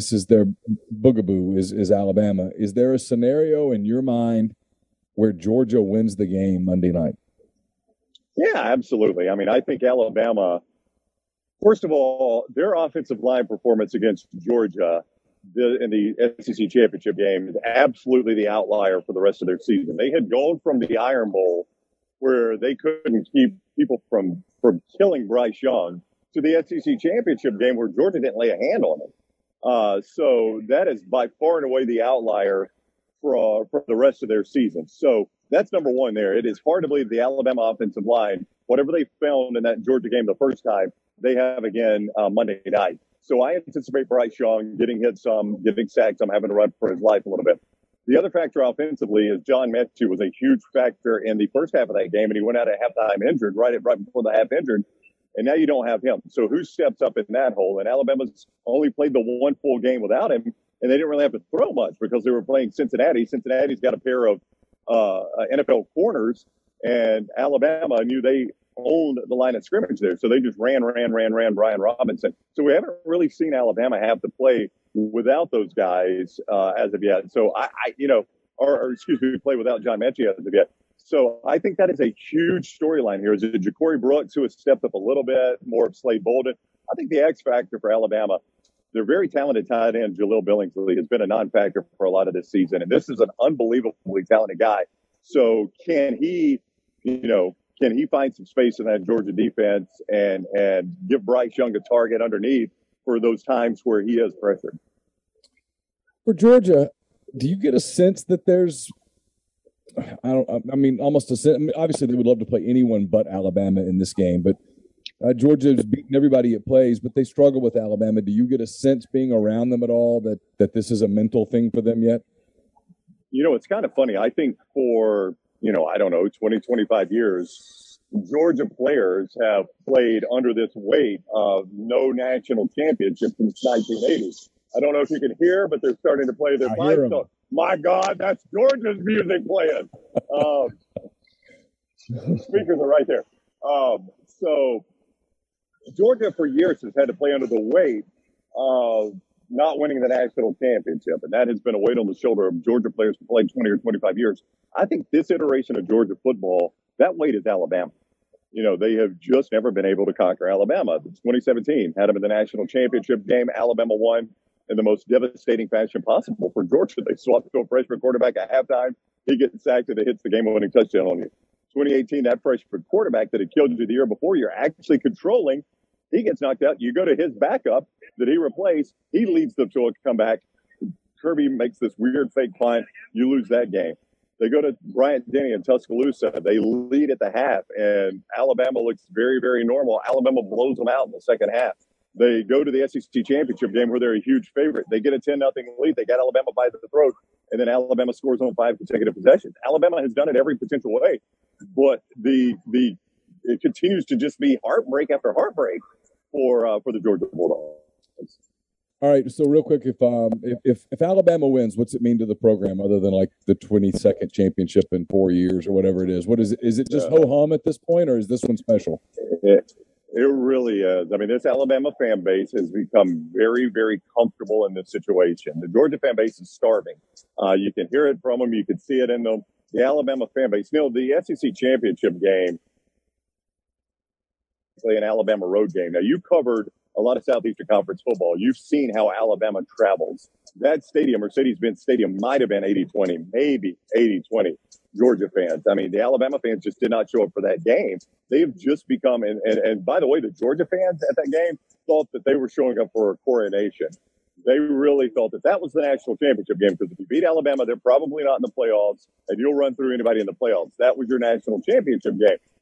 boogaboo is Alabama. Is there a scenario in your mind where Georgia wins the game Monday night? Yeah, absolutely. I mean, I think Alabama, first of all, their offensive line performance against Georgia in the SEC championship game is absolutely the outlier for the rest of their season. They had gone from the Iron Bowl where they couldn't keep people from killing Bryce Young to the SEC championship game where Georgia didn't lay a hand on them. So that is by far and away the outlier for the rest of their season. So that's number one there. It is hard to believe the Alabama offensive line, whatever they found in that Georgia game the first time, they have again Monday night. So I anticipate Bryce Young getting hit some, getting sacked some, having to run for his life a little bit. The other factor offensively is John Mechie was a huge factor in the first half of that game, and he went out at halftime injured, right before the half injured. And now you don't have him. So who steps up in that hole? And Alabama's only played the one full game without him, and they didn't really have to throw much because they were playing Cincinnati. Cincinnati's got a pair of NFL corners, and Alabama knew they owned the line of scrimmage there. So they just ran Brian Robinson. So we haven't really seen Alabama have to play without those guys as of yet. So play without John Mechie as of yet. So I think that is a huge storyline here. Is it Ja'Cory Brooks, who has stepped up a little bit, more of Slade Bolden? I think the X factor for Alabama, their very talented tight end, Jaleel Billingsley, has been a non-factor for a lot of this season. And this is an unbelievably talented guy. So can he find some space in that Georgia defense and give Bryce Young a target underneath for those times where he is pressured? For Georgia, do you get a sense that there's almost a sense. I mean, obviously, they would love to play anyone but Alabama in this game, but Georgia's beaten everybody it plays, but they struggle with Alabama. Do you get a sense being around them at all that this is a mental thing for them yet? It's kind of funny. I think for, 20, 25 years, Georgia players have played under this weight of no national championship since 1980. I don't know if you can hear, but they're starting to play their fight song. My God, that's Georgia's music playing. Speakers are right there. So Georgia for years has had to play under the weight of not winning the national championship. And that has been a weight on the shoulder of Georgia players who played 20 or 25 years. I think this iteration of Georgia football, that weight is Alabama. They have just never been able to conquer Alabama. 2017 had them in the national championship game. Alabama won in the most devastating fashion possible for Georgia. They swapped to a freshman quarterback at halftime. He gets sacked and it hits the game-winning touchdown on you. 2018, that freshman quarterback that had killed you the year before, you're actually controlling. He gets knocked out. You go to his backup that he replaced. He leads them to a comeback. Kirby makes this weird fake punt. You lose that game. They go to Bryant Denny in Tuscaloosa. They lead at the half, and Alabama looks very, very normal. Alabama blows them out in the second half. They go to the SEC championship game where they're a huge favorite. They get a 10-0 lead. They got Alabama by the throat, and then Alabama scores on 5 consecutive possessions. Alabama has done it every potential way, but it continues to just be heartbreak after heartbreak for the Georgia Bulldogs. All right, so real quick, if Alabama wins, what's it mean to the program other than like the 22nd championship in 4 years or whatever it is? What is it? Is it just ho-hum at this point, or is this one special? It really is. I mean, this Alabama fan base has become very, very comfortable in this situation. The Georgia fan base is starving. You can hear it from them. You can see it in them. The Alabama fan base. The SEC championship game, an Alabama road game. Now, you covered a lot of Southeastern Conference football. You've seen how Alabama travels. That stadium, Mercedes-Benz Stadium, might have been 80-20, maybe 80-20 Georgia fans. I mean, the Alabama fans just did not show up for that game. They've just become, and by the way, the Georgia fans at that game thought that they were showing up for a coronation. They really felt that was the national championship game, because if you beat Alabama, they're probably not in the playoffs, and you'll run through anybody in the playoffs. That was your national championship game.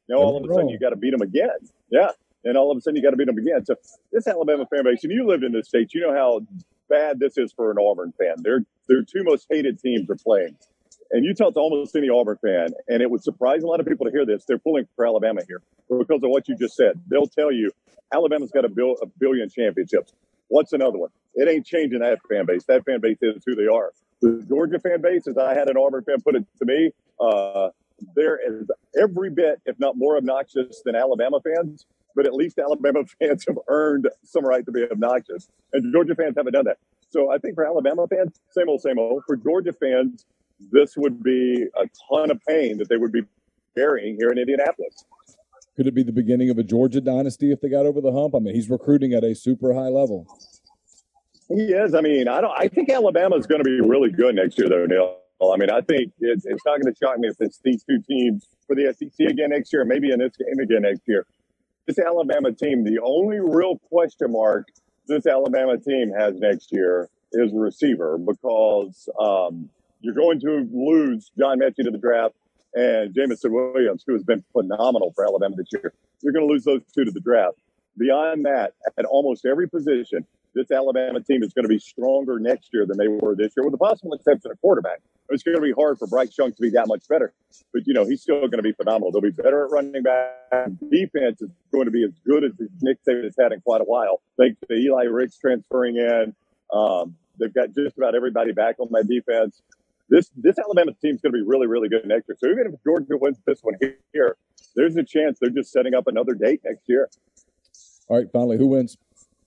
Now all of a sudden you got to beat them again. Yeah. And all of a sudden you got to beat them again. So this Alabama fan base, and you lived in this state, you know how bad this is for an Auburn fan. Their two most hated teams are playing. And you talk to almost any Auburn fan, and it would surprise a lot of people to hear this. They're pulling for Alabama here because of what you just said. They'll tell you Alabama's got a billion championships. What's another one? It ain't changing that fan base. That fan base is who they are. The Georgia fan base, as I had an Auburn fan put it to me, there is every bit, if not more obnoxious than Alabama fans. But at least Alabama fans have earned some right to be obnoxious. And Georgia fans haven't done that. So I think for Alabama fans, same old, same old. For Georgia fans, this would be a ton of pain that they would be carrying here in Indianapolis. Could it be the beginning of a Georgia dynasty if they got over the hump? I mean, he's recruiting at a super high level. He is. I mean, I think Alabama is going to be really good next year, though, Neil. I mean, I think it's not going to shock me if it's these two teams for the SEC again next year, maybe in this game again next year. This Alabama team, the only real question mark this Alabama team has next year is receiver, because you're going to lose John Mechie to the draft and Jamison Williams, who has been phenomenal for Alabama this year. You're going to lose those two to the draft. Beyond that, at almost every position, this Alabama team is going to be stronger next year than they were this year, with the possible exception of quarterback. It's going to be hard for Bryce Young to be that much better. But, you know, he's still going to be phenomenal. They'll be better at running back. Defense is going to be as good as Nick Saban has had in quite a while, thanks to Eli Ricks transferring in. They've got just about everybody back on that defense. This Alabama team is going to be really, really good next year. So even if Georgia wins this one here, there's a chance they're just setting up another date next year. All right, finally, who wins?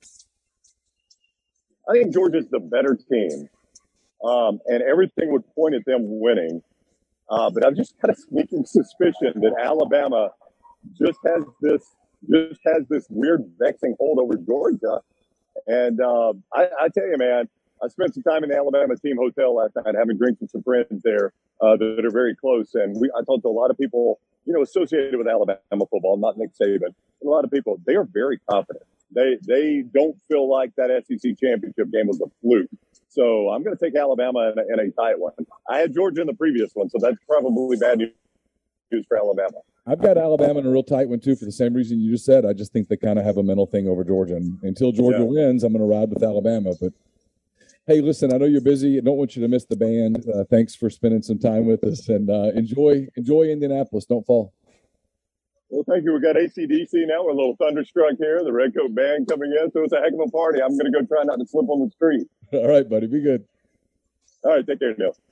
I think Georgia's the better team. And everything would point at them winning. But I've just got a sneaking suspicion that Alabama just has this weird vexing hold over Georgia. And I tell you, man, I spent some time in the Alabama team hotel last night having drinks with some friends there that are very close. And I talked to a lot of people, you know, associated with Alabama football, not Nick Saban. A lot of people, they are very confident. They don't feel like that SEC championship game was a fluke. So I'm going to take Alabama in a tight one. I had Georgia in the previous one, so that's probably bad news for Alabama. I've got Alabama in a real tight one, too, for the same reason you just said. I just think they kind of have a mental thing over Georgia. And until Georgia wins, I'm going to ride with Alabama. But, hey, listen, I know you're busy. I don't want you to miss the band. Thanks for spending some time with us. And enjoy Indianapolis. Don't fall. Well, thank you. We got AC/DC now. We're a little thunderstruck here. The Red Coat Band coming in, so it's a heck of a party. I'm going to go try not to slip on the street. All right, buddy. Be good. All right. Take care, Neil.